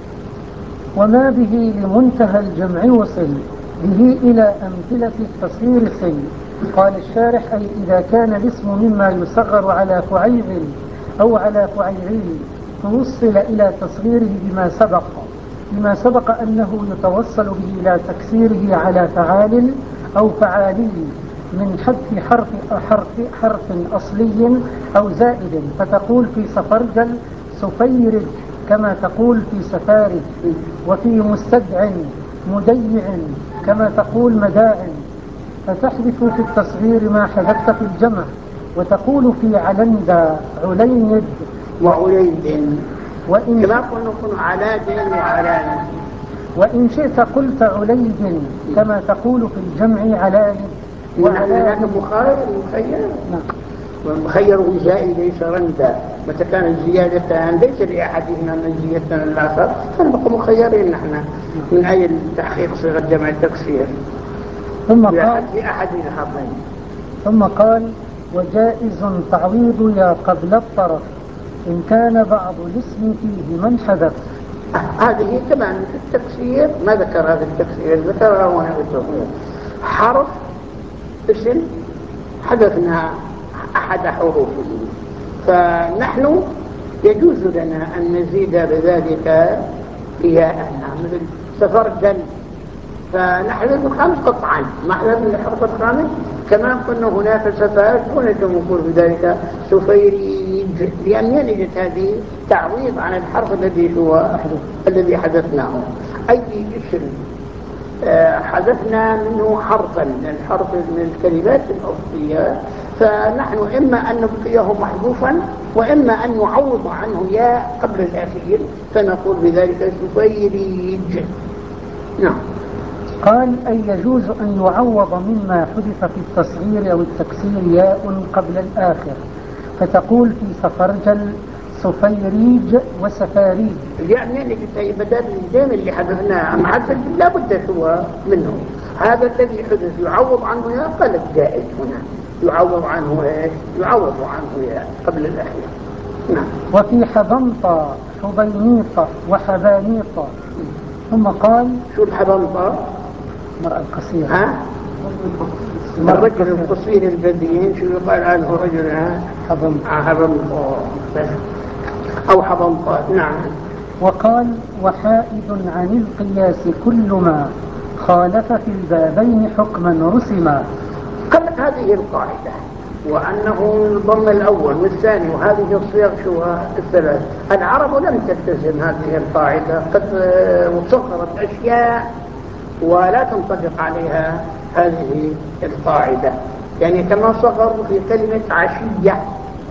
وما به لمنتهى الجمع وصل به إلى أمثلة التصغير سل. قال الشارح أي إذا كان الاسم مما يصغر على فعيل أو على فعيعيل توصل إلى تصغيره بما سبق بما سبق أنه يتوصل به إلى تكسيره على فعال أو فعالي من حذف حرف حرف حرف أصلي أو زائد، فتقول في سفرجل سفيرج كما تقول في سفارج، وفي مستدع مديع كما تقول مداع. فتحذف في التصغير ما حذفت في الجمع، وتقول في علند عليند وعليد، وإن كما قلنا نكون علاد وعلان. وإن شئت قلت عليد كما تقول في الجمع علالد وعلان. مخير مخير والمخير زائد ليس رندا، متى كانت زيادتان ليس لأحدهما من زيادة الآخر فنبقى مخيرين نحن من أجل تحقيق صيغة جمع التكسير. ثم قال في أحد الحرفين. ثم قال وجائز تعويض يا قبل الطرف إن كان بعض الاسم فيه من حذف. هذه كمان في التكسير ما ذكر هذا التكسير، ذكرها هنا في التصغير. حرف اسم حذفنا أحد حروفه، فنحن يجوز لنا أن نزيد بذلك ياء، مثل سفرجل فنحذف الخامس قطعا، ما حذفنا الحرف الخامس. كما قلنا هناك سفاج ونجم نقول بذلك سفيريج، لأن يلجت هذه تعويض عن الحرف الذي هو الذي حذفناه. أي اسم حذفنا منه حرفا، الحرف من الكلمات الأصلية، فنحن إما أن نبقيه محذوفا وإما أن نعوض عنه ياء قبل الأخير، فنقول بذلك سفيريج. نعم. قال أي يجوز أن يعوض مما حذف في التصغير أو التكسير ياء قبل الآخر، فتقول في سفرجل سفيريج وسفاريج. يعني اللي بدل الجيم اللي حذفناه مع الفجر لا بد هو منه، هذا الذي حدث يعوض عنه يا قال الجائز هنا يعوض عنه ايش؟ يعوض عنه يا قبل الأخير. نعم. وفي حبنطة حبينيطة وحبانيطة. ثم قال شو الحبنطة؟ المرأة القصيرة. ها؟ الرجل القصير البدين شو يقال عنه رجل ها؟ حبنطة. حبنطة أو حبنطة. نعم. وقال وحائد عن القياس كل ما خالف في البابين حكما رسما. قالت هذه القاعدة وأنه الضم الأول والثاني وهذه الصيغ شو الثلاث. العرب لم تلتزم هذه القاعدة، قد صغرت أشياء ولا تنطبق عليها هذه القاعدة. يعني كما صغروا في كلمة عشية،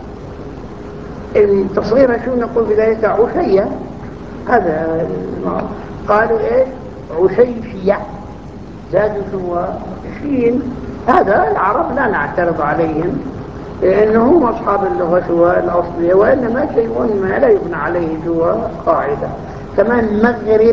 التصغير شو نقول بذلك؟ عشية. هذا قالوا ايش؟ عشيشية، زادوا شو شين. هذا العرب لا نعترض عليهم لأنهم أصحاب اللغة شو الأصلية، وإنما شيء ما لا يبنى عليه شو قاعدة. كمان مغرب،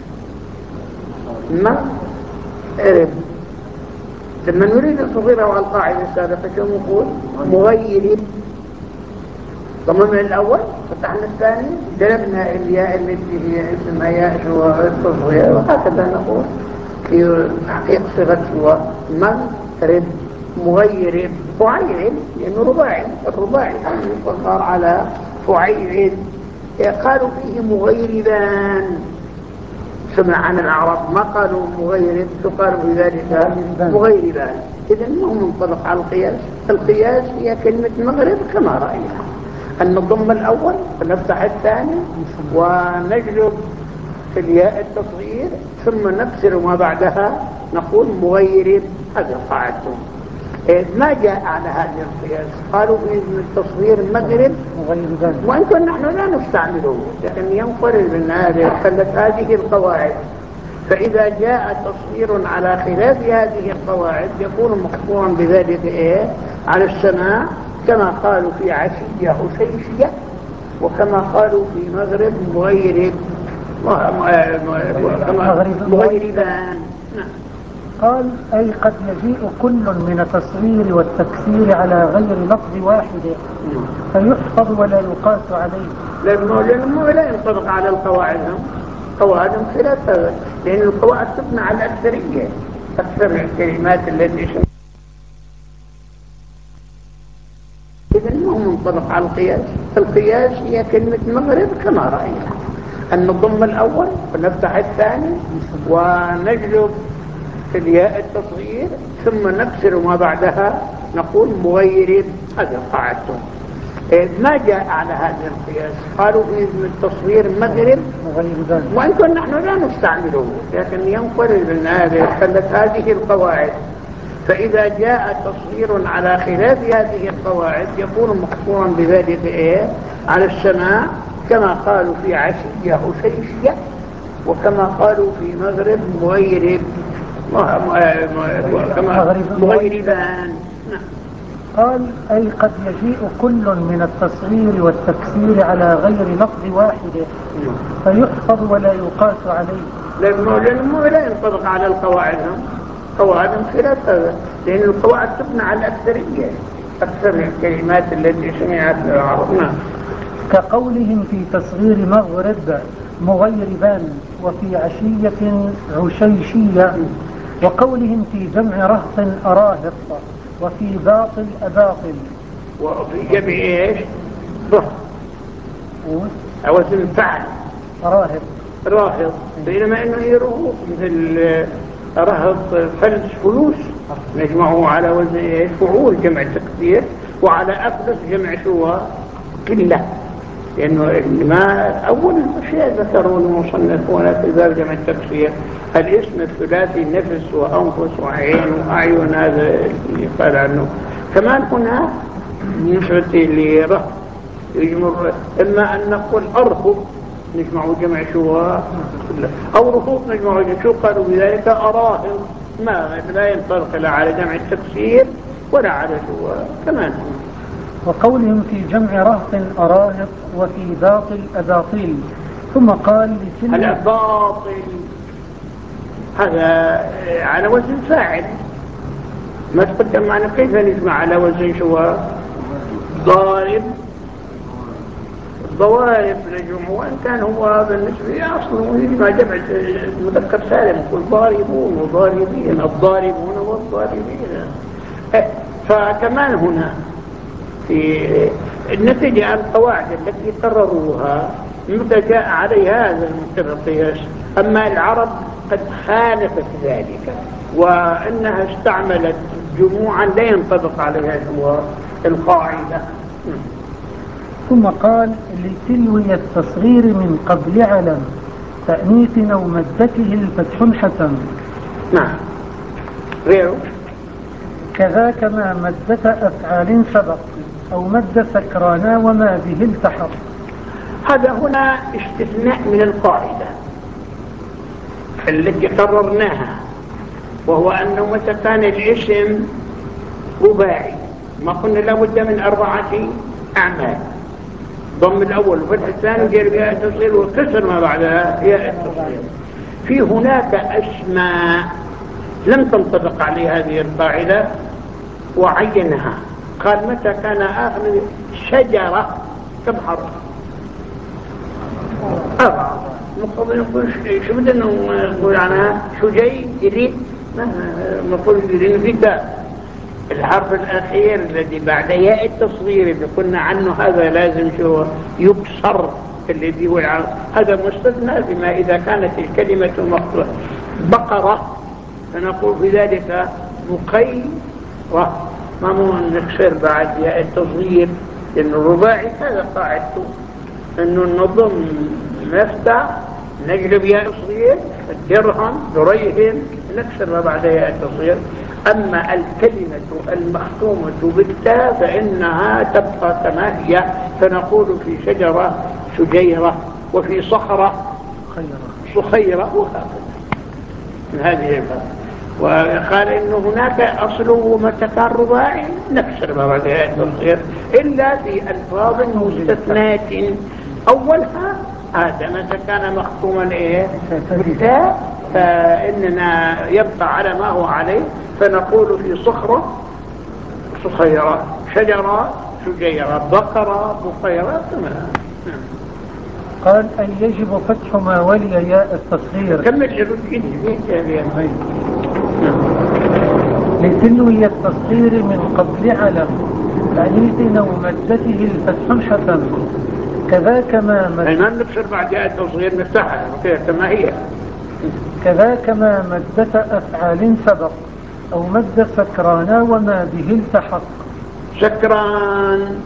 مغرب لما نريد نصغره على القاعدة السابقة شو نقول؟ مغيرب. ضممنا الأول، فتحنا الثاني، جلبنا الياء التي هي اسمها ياء شو التصغير، وهكذا نقول في تحقيق صيغة شو مغرب. مغيرب فعيل لأنه رباعي، الرباعي يصغر على فعيل. قالوا فيه مغيربان، سمع عن العرب ما قالوا مغيرب، قالوا في ذلك مغيربان. إذا ما هو منطبق على القياس. القياس هي كلمة مغرب كما رأينا، أن نضم الأول ونفتح الثاني ونجلب في الياء التصغير ثم نكسر ما بعدها نقول مغيرب. هذا قاعدتهم. ما جاء على هذه القياس، قالوا في التصغير مغرب مغيربان، وإن كنا نحن لا نستعمله لكن ينفرد من هذه. خلت هذه القواعد، فإذا جاء تصغير على خلاف هذه القواعد يكون مقطوعا بذلك إيه؟ على السماع، كما قالوا في عشية عشيشية، وكما قالوا في مغرب مغيرب مغيربان. قال أي قد يجيء كل من التصغير والتكسير على غير لفظ واحد فيحفظ ولا يقاس عليه، لأنه لا ينطبق على القواعد. قواعدهم خلاف هذا، لأن القواعد تبنى على الأكثرية، أكثر الكلمات التي شمت. إذا ما هو منطبق على القياس. القياس هي كلمة مغرب كما رأينا، أن نضم الأول ونفتح الثاني ونجلب في الياء التصغير ثم نكسر ما بعدها نقول مغيرب. هذا قاعدتهم. ما جاء على هذا القياس، قالوا في التصغير مغرب مغيربان، وإن كنا نحن لا نستعمله لكن ينفرد من هذه. خلت هذه القواعد، فإذا جاء تصغير على خلاف هذه القواعد يكون مقطوعا بذلك إيه؟ على السماع، كما قالوا في عشية عشيشية، وكما قالوا في مغرب مغيرب مغيربان. قال أي قد يجيء كل من التصغير والتكسير على غير لفظ واحد فيحفظ ولا يقاس عليه، لأنه لا ينطبق على القواعد. قواعدهم خلاف هذا، لأن القواعد تبنى على الأكثرية، أكثر الكلمات التي سمعت العرب. كقولهم في تصغير مغرب مغيربان وفي عشية عشيشية، وقولهم في جمع رهط أراهط وفي باطل أباطل. وفي جمع إيش؟ رهط وزن فعل راهط راهط، بينما إنه هي رهوط مثل رهط فلس فلوس نجمعه على وزن إيش؟ فعول جمع تكثير، وعلى أفلس جمع شو قلة. لأنه ما أول الأشياء ذكروا المصنفون في باب جمع التكسير الاسم الثلاثي نفس وأنفس وعين وأعين، هذا اللي قال عنه. كمان هنا بالنسبة لرهط يجمر، إما أن نقول أرهب نجمعه جمع شو أو رهوط نجمعه شو، قالوا بذلك أراهب، ما لا ينطلق لا على جمع التكسير ولا على شو كمان. وقولهم في جمع رهط أراهط وفي باطل أباطيل. ثم قال لكل الباطل هذا على وزن فاعل، ما تقدم معنا كيف نجمع على وزن شو ضارب. الضوارب نجمع، وإن كان هو بالنسبة أصله يجمع جمع المذكر سالم، يقول ضاربون وضاربين، الضاربون والضاربين. فكمان هنا في النتيجة عن القواعد التي قرروها متى جاء عليها هذا المقتضى القياس. أما العرب قد خالفت ذلك، وأنها استعملت جموعا لا ينطبق عليها القاعدة. ثم قال لتلوي التصغير من قبل علم تأنيث أو مدته الفتح حسن. نعم. غيره كذاك ما مدة أفعال سبق أو مد سكرانا وما به التحق. هذا هنا استثناء من القاعدة التي قررناها، وهو أنه متى كان الاسم رباعي ما قلنا لابد من أربعة أعمال: ضم الأول وفتح الثاني جر بها التصغير وكسر ما بعدها ياء التصغير. في هناك أسماء لم تنطبق عليه هذه القاعدة وعينها، قال متى كان آخر شجرة كم حرف؟ أربعة. مقابل نقول شو بدنا نقول عنها؟ شجي يريد نقول يريد في تاء الحرف الأخير الذي بعد ياء التصغير اللي قلنا عنه هذا لازم شو يكسر، الذي هو هذا مستثنى بما إذا كانت الكلمة مقطوعة. بقرة فنقول في ذلك بقيرة، ما مو نكسر بعد ياء التصغير، لأن الرباعي هذا قاعدته أنه نضم مفتح نجلب ياء التصغير الدرهم دريهم نكسر ما بعد ياء التصغير. أما الكلمة المختومة بالتاء فإنها تبقى كما هي، فنقول في شجرة شجيرة وفي صخرة صخيرة وهكذا من هذه الفرق. وقال إنه هناك أصله متى كان رباعي نكسر ما بعد ياء التصغير إلا في ألفاظ مستثنات. أولها هذا متى كان مختوما إيه بالتاء فإننا يبقى على ما هو عليه، فنقول في صخرة صخيرة، شجرة شجيرة، بقرة بقيرة. قال أن يجب فتح ما ولي ياء التصغير. كمل لتلوي التصغير من قبل علم تأنيث أو مدته الفتح حسن. كذاك ما مد ما نكسر بعد ياء التصغير نفتحها كما هي. كذاك ما مدة أفعال سبق أو مد سكرانا وما به التحق. سكران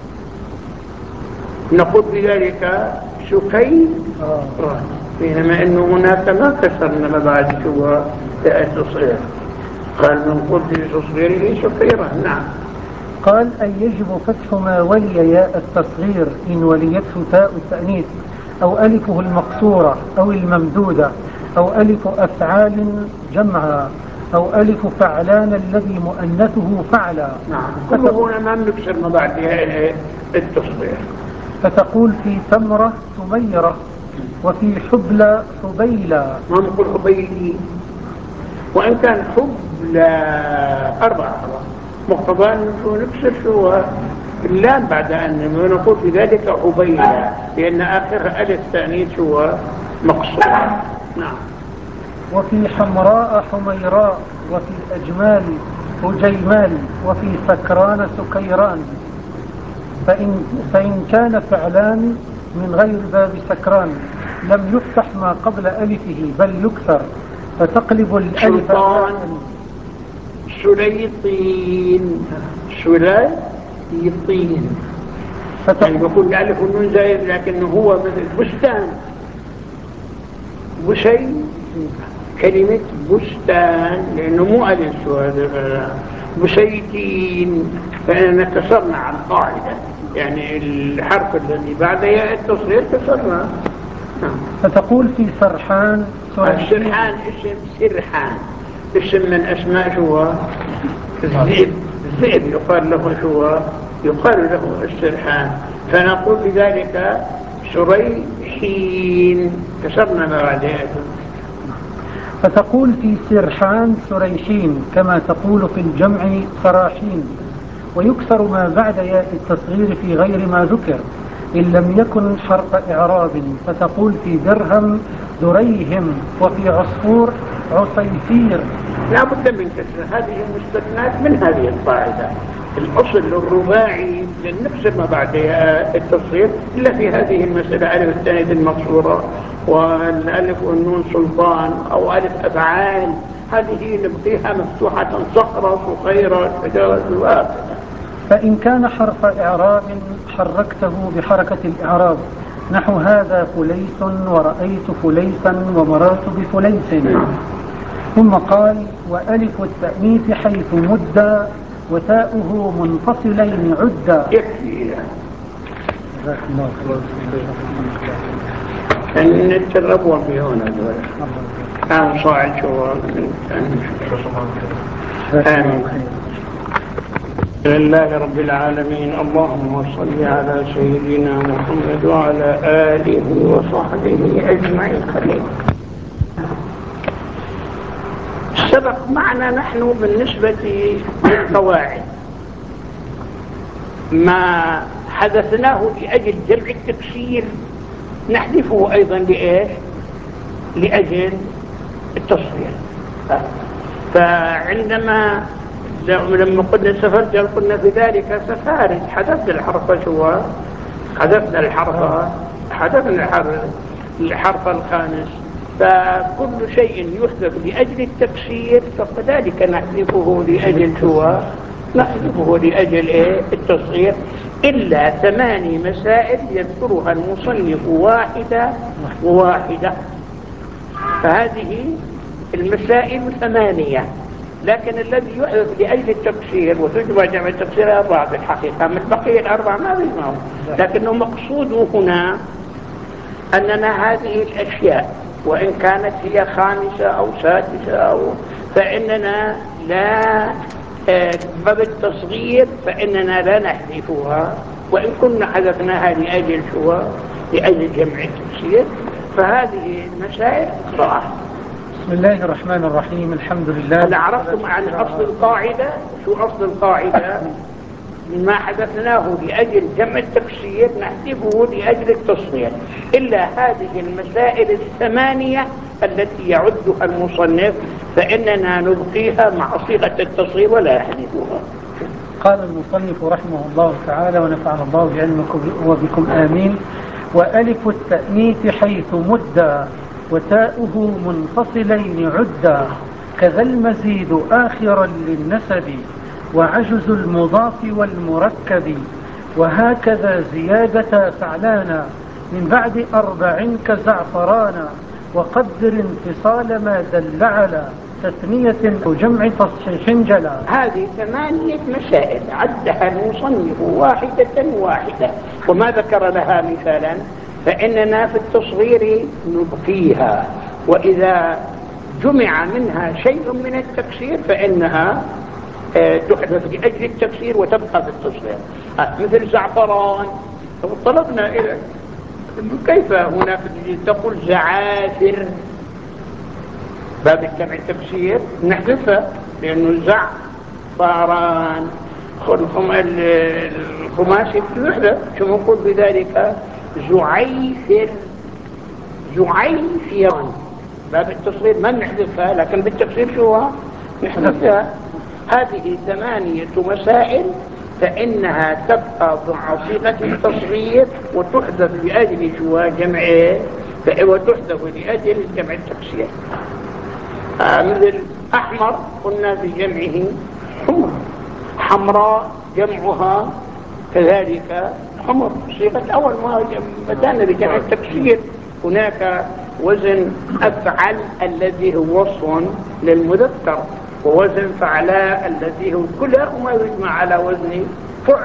نقول بذلك سكين آه. بينما انه هناك ما كسرنا ما بعد شو ياء التصغير، قال نقول في تصغيره سكيرا. نعم. قال أن يجب فتح ما ولي ياء التصغير إن وليته تاء التأنيث أو ألفه المقصورة أو الممدودة أو ألف أفعال جمعا أو ألف فعلان الذي مؤنثه فعلا. نعم. كله هنا ما نكسر ما بعد ياء التصغير. فتقول في تمرة ثميرة وفي حبلى حبيلة. ما نقول حبيلي، وإن كان حبلى أربعة مقتضى نكسر شو اللام بعد أن نقول في ذلك حبيلة لأن آخرها ألف تأنيث شو مقصود. نعم. وفي حمراء حميراء وفي أجمال هجيمال وفي سكران سكيران. فإن, فإن كان فعلان من غير باب سكران لم يفتح ما قبل ألفه بل يكسر فتقلب الألف. سلطان سليطين سليطين يعني بقول الألف والنون زائد لكنه هو مثل بستان بشي كلمة بستان لأنه مو ألف شو هذا بشيتين فإننا كسرنا عن قاعدة يعني الحرف الذي بعد ياء التصغير كسرنا. فتقول في سرحان السرحان اسم سرحان اسم من أسماء شو الذئب. الذئب يقال له شو يقال له السرحان، فنقول بذلك سريحين كسرنا ما بعد ياء. فتقول في سرحان سريحين كما تقول في الجمع سراحين. ويكسر ما بعد ياء التصغير في غير ما ذكر إن لم يكن حرف إعراب، فتقول في درهم دريهم وفي عصفور عصيفير. لا بد من كسر هذه المستثنات من هذه القاعدة، الأصل الرباعي لن نفسر ما بعد التصريف إلا في هذه المسألة ألف الثانية المقصورة والألف والنون سلطان أو ألف أفعال، هذه نبقيها مفتوحة صخرة صغيرة شجرة الواقع. فإن كان حرف إعراب حركته بحركة الإعراب نحو هذا فليس ورأيت فليسا ومررت بفليس. ثم قال وألف التأنيث حيث مد وتاؤه منفصلين عدا. يكفي أن نتربوا في هنا دول كان صاعد شوال آمين. لله رب العالمين. اللهم صل على سيدنا محمد وعلى آله وصحبه أجمعين. خليل سبق معنا نحن بالنسبة للقواعد ما حدثناه لأجل جمع التكسير نحذفه أيضا لإيش؟ لأجل التصفية. فعندما لما قلنا سفرجل قلنا بذلك سفارج حذفنا الحرف شو حذفنا الحرف حذفنا الحرف الحرف الخامس. فكل شيء يحذف لأجل التكسير فكذلك نحذفه لأجل شو نحذفه لأجل إيه؟ التصغير، إلا ثماني مسائل يذكرها المصنف واحدة وواحدة. فهذه المسائل ثمانية، لكن الذي يحذف لأجل التكسير وتجمع جمع التكسير أربعة في الحقيقة، من بقية الأربعة ما بيجمعوا، لكنه مقصود هنا أننا هذه الأشياء وإن كانت هي خامسة أو سادسة أو فإننا لا باب التصغير فإننا لا نحذفها، وإن كنا حذفناها لأجل شو لأجل جمع التكسير. فهذه المسائل صراحة. بسم الله الرحمن الرحيم. الحمد لله. هل عرفتم عن أصل القاعدة؟ شو أصل القاعدة؟ ما حدثناه لأجل جمع التكسير نحذفه لأجل التصغير، إلا هذه المسائل الثمانية التي يعدها المصنف فإننا نبقيها مع صيغة التصغير ولا نحذفها. قال المصنف رحمه الله تعالى ونفعنا الله بعلمكم وبكم آمين. وألف التأنيث حيث مد وتاؤه منفصلين عدا كذا المزيد آخرا للنسب وعجز المضاف والمركب وهكذا زيادة فعلانا من بعد أربع كزعفرانا وقدر انفصال ما دل على تثنية وجمع تصحيح جلا. هذه ثمانية مسائل عدها المصنف واحدة واحدة وما ذكر لها مثالا، فإننا في التصغير نبقيها، وإذا جمع منها شيء من التكسير فإنها تحدث لأجل التكسير وتبقى في التصغير. مثل زعفران طلبنا إلى كيف هنا تقول زعافر باب الجمع التكسير نحذفها لأنه زعفران الخماسي يحذف. شو نقول بذلك؟ زعيفر زعيفران باب التصغير ما نحذفها، لكن بالتكسير شو نحذفها. هذه ثمانية مسائل فإنها تبقى مع صيغة التصغير وتحذف لأجل شو جمعه وتحذف لأجل جمع التكسير. آه مثل أحمر قلنا بجمعه حمر، حمراء جمعها كذلك حمر. صيغة أول ما بدأنا بجمع التكسير هناك وزن أفعل الذي هو وصف للمذكر، ووزن فعلاء الذي هو كلاهما يجمع على وزن فعل.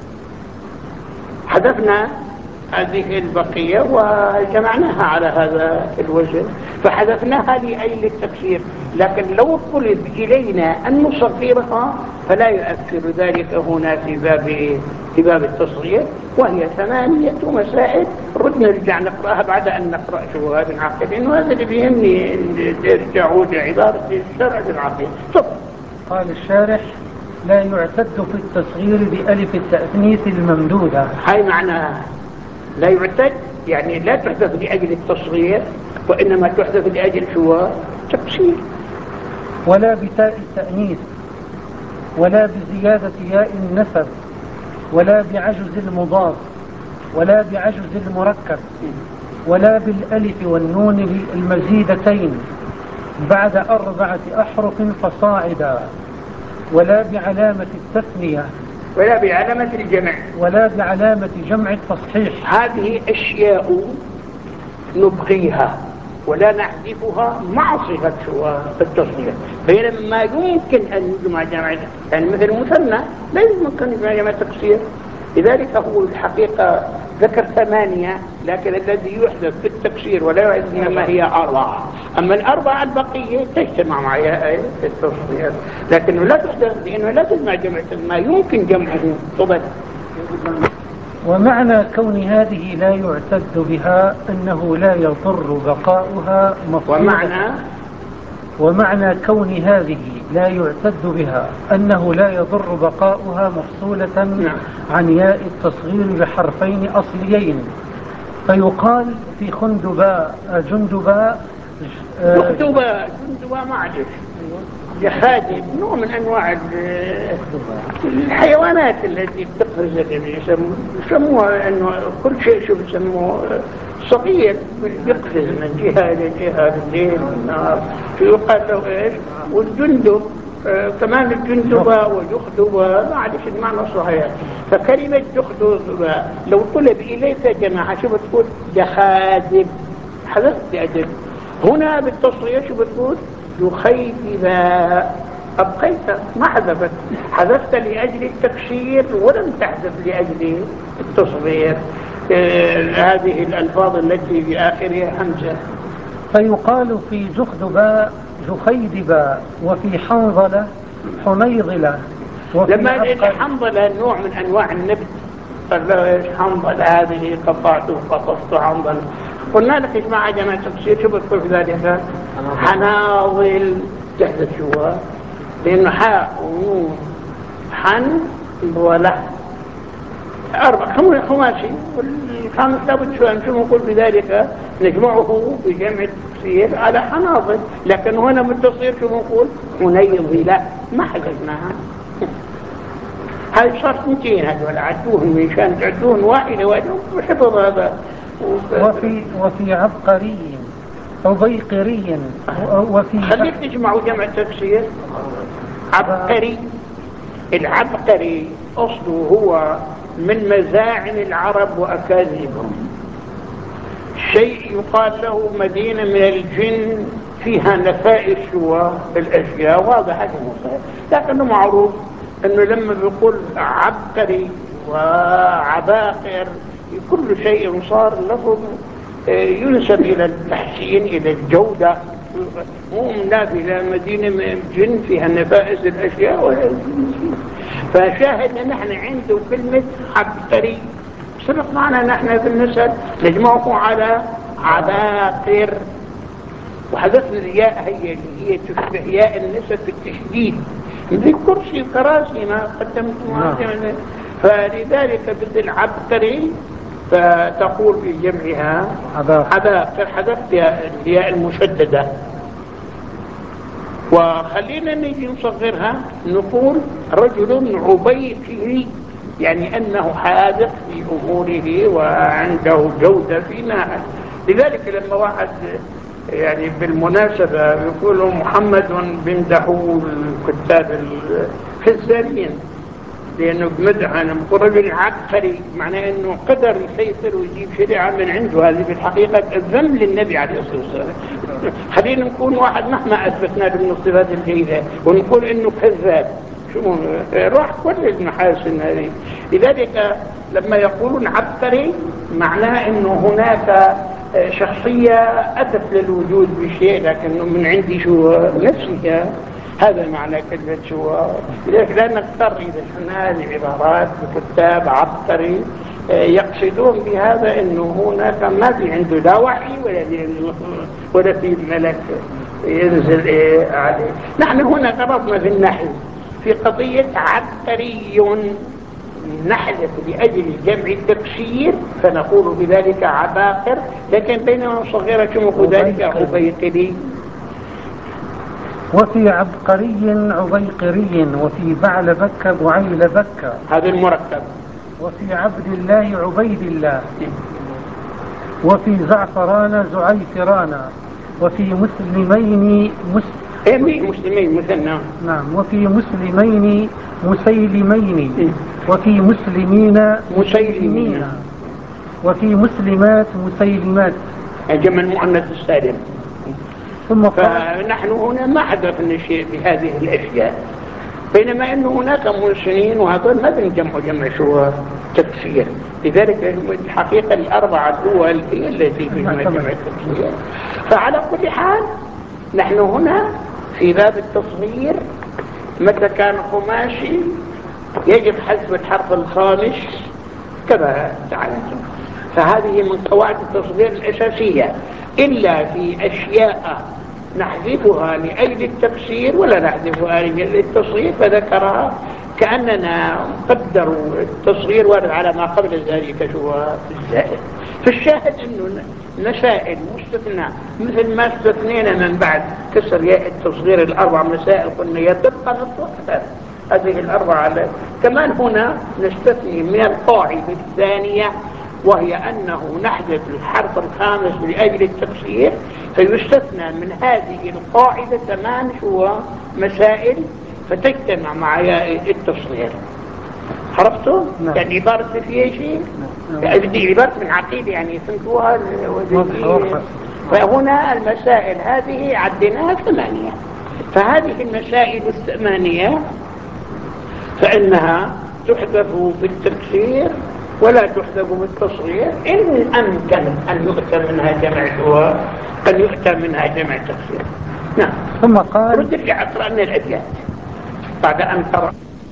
حذفنا هذه البقية وجمعناها على هذا الوزن فحذفناها لأجل التكسير، لكن لو طلب إلينا أن نصغرها فلا يؤثر ذلك هنا في باب في باب التصغير. وهي ثمانية مسائل ردنا نرجع نقرأها بعد أن نقرأ شبهات العقيدة، وهذا اللي بيهمني تعود عبارة الشرع بالعقيدة. قال الشارح لا يعتد في التصغير بألف التأنيث الممدودة. هاي معناها لا يعتد يعني لا تحدث لأجل التصغير وإنما تحدث لأجل شو تكسير. ولا بتاء التأنيث ولا بزيادة ياء النسب، ولا بعجز المضاف، ولا بعجز المركب، ولا بالألف والنون المزيدتين بعد أربعة أحرف فصاعدا، ولا بعلامة التثنية، ولا بعلامة الجمع، ولا بعلامة جمع التصحيح. هذه أشياء نبقيها ولا نحذفها مع صفة التصنيف، بينما ما يمكن أن يجمع جمع، يعني مثل المثنى لا يمكن أن يجمع جمع تقصير. لذلك هو الحقيقة ذكر ثمانية، لكن الذي يحدث في التكسير ولا يحدث إنما هي أربعة. أما الأربعة البقية تجتمع معها في التصنيف، لكنه لا تحدث لأنه لا تجمع جمع ما يمكن جمعه طبعا. ومعنى كون هذه لا يعتد بها أنه لا يضر بقاؤها مفصولة. ومعنى ومعنى كون هذه لا يعتد بها أنه لا يضر بقاؤها مفصولة نعم. عن ياء التصغير بحرفين أصليين، فيقال في خندباء جندباء جندباء جندباء معجز جحادب، نوع من أنواع الحيوانات التي بتقفز، اللي يسموها أنه كل شيء شو بيسموه صغير يقفز من جهة إلى جهة الليل والنهار، فيقال له إيش. والجندب آه كمان الجندباء وجخدباء معلش المعنى صحيح. فكلمة جخدباء لو طلب إليك جماعة شو بتقول؟ جخادب، حذفت بأدب. هنا بالتصريح شو بتقول؟ جخيدباء، أبقيت ما حذفت، حذفت لأجل التكسير ولم تحذف لأجل التصغير. آه هذه الألفاظ التي بآخرها همزة. فيقال في جخدباء جخيدباء، وفي حنظلة حميظلة. لما حنظلة نوع من أنواع النبت، قال له إيش حنظلة هذه؟ قطعت وقطفت حنظلة. قلنا لك إيش مع جمع تكسير شو بتقول في ذلك؟ حناظل، تحدث شو؟ لأنه حاء ونون حن ولا أربع خماسي، والخامس لابد شو شو نقول بذلك؟ نجمعه بجمع التكسير على حناظل، لكن هنا بالتصغير شو نقول؟ حنيظلة، ما حدثناها. هذه صار سنتين هذول عدوهم مشان تعدوهم واحدة واحدة وحفظ هذا. وفي وفي عبقري عبيقري وفي خليك تجمعوا جمع التكسير. عبقري، العبقري أصله هو من مزاعم العرب وأكاذيبهم، شيء يقال له مدينة من الجن فيها نفائس والأشياء واضحة المصير، لكنه معروف أنه لما بيقول عبقري وعباقر كل شيء صار لفظ ينسب إلى التحسين إلى الجودة، مو منافي إلى مدينة من الجن فيها نفائس الأشياء. فشاهد أن نحن عنده كلمة عبقري سبق معنا نحن في النسب نجمعه على عباقر، وحدثنا الياء هي اللي هي تشبه ياء النسب في التشديد مثل كرسي وكراسي ما قدمت معاجمة. فلذلك مثل عبقري فتقول في جمعها عباقر، حذفت الياء المشددة. وخلينا نيجي نصغرها نقول رجل عبيقري، يعني أنه حاذق في أموره وعنده جودة في ناحية. لذلك لما واحد يعني بالمناسبة يقول محمد بن دحول الكتاب الخزانين لأنه بمدح أنا بقول رجل عبقري، معناه أنه قدر يسيطر ويجيب شريعة من عنده. هذه في الحقيقة الذم للنبي عليه الصلاة والسلام. خلينا نكون واحد مهما أثبتنا له من الصفات الجيدة ونقول أنه كذاب، شو راح كل المحاسن هذه. لذلك لما يقولون عبقري معناه أنه هناك شخصية أتت للوجود بشيء لكنه من عندي شو نفسها. هذا معنى كلمة شو. لذلك لا نضطر إذا شفنا هذه العبارات بكتاب عبقري يقصدون بهذا أنه هناك ما في عنده لا وحي ولا ولا في ملك ينزل إيه عليه. نحن هنا قربنا في النحو في قضية عبقري نحذف لأجل جمع التكسير فنقول بذلك عباقر، لكن بينما صغيرة نقول ذلك عبيقري. وفي عبقري عبيقري، وفي بعل بك بعيل بك، هذا المركب. وفي عبد الله عبيد الله، وفي زعفران زعيفران، وفي مسلمين مس... إيه مسلمين مثنى. نعم. وفي مسلمين مسيلمين، وفي مسلمين مسيلمين، وفي مسلمات مسيلمات، جمع المؤنث السالم. ثم فنحن هنا ما حدثنا شيء بهذه الأشياء، بينما أنه هناك مسلمين وهذول ما بنجمعوا جمع شو تكفير. لذلك الحقيقة الأربعة الأول هي التي بجمع جمع التكفير. فعلى كل حال نحن هنا في باب التصغير متى كان خماسي يجب حذف الحرف الخامس كما تعلمتم. فهذه من قواعد التصغير الأساسية، إلا في أشياء نحذفها لأجل التفسير ولا نحذفها لأجل التصغير فذكرها، كأننا نقدر التصغير وارد على ما قبل ذلك هو الزائد. فالشاهد أنه مسائل مستثنى مثل ما استثنينا من بعد كسر ياء التصغير الأربع مسائل قلنا يتبقى نصف هذه الأربعة. كمان هنا نستثني من القاعدة الثانية، وهي أنه نحذف الحرف الخامس لأجل التفسير، فيستثنى من هذه القاعدة ثمان شو مسائل فتجتمع مع التصغير. عرفتوا؟ نعم. يعني عبارة فيها شيء يعني دي عبارة من عقيدة يعني فهمتوها. فهنا المسائل هذه عدناها ثمانية. فهذه المسائل الثمانية فإنها تحذف بالتكسير ولا تحذف بالتصغير إن أمكن أن يؤتى منها جمع شو أن يؤتى منها جمع تكسير. نعم. ثم قال رد ارجع اقرأ من الأبيات بعد أن قرأ.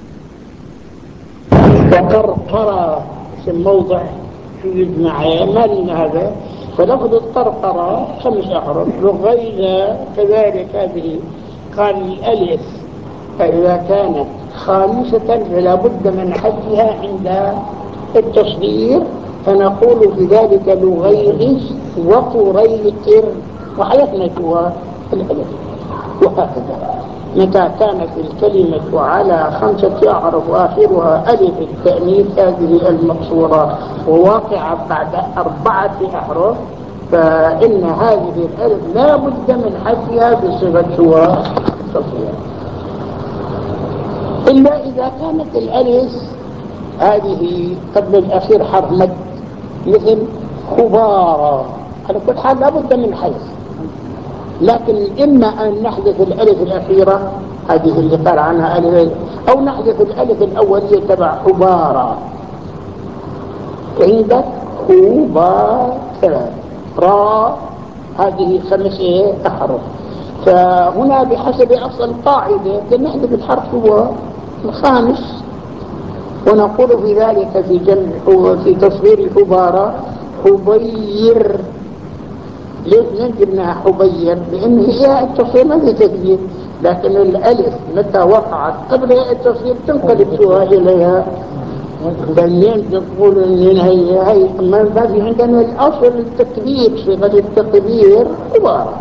وقرقرة في الموضع في المعين ما لنا هذا. فلفظ القرقرة خمس أحرف. لغينا كذلك هذه. قال الألف فإذا كانت خامسة فلا بد من حذفها عند التصغير، فنقول بذلك لغيرس وقريقر وحلفنا جوا الألف. وهكذا متى كانت الكلمة على خمسة أحرف وآخرها ألف التأنيث هذه المقصورة وواقعة بعد أربعة أحرف، فإن هذه الألف لا بد من حذفها بصيغة شواء التصغير، إلا إذا كانت الألف هذه قبل الأخير حرف مد مثل خبارة، على كل حال لا بد من حذف. لكن إما أن نحذف الألف الأخيرة هذه اللي قال عنها ألف، أو نحذف الألف الأولية تبع حبارة. عندك خبارة را هذه خمس أحرف. فهنا بحسب أصل القاعدة نحذف الحرف هو الخامس، ونقول في ذلك في جمع في تصغير حبارة حبير. ليش نجبناها حبير؟ لأن هي التصغير ما في تكبير، لكن الألف متى وقعت قبل التصغير تنقلب سواء إليها. بلين تقول إن هي هي ما في عندنا الأصل التكبير، صيغة التكبير حبارة.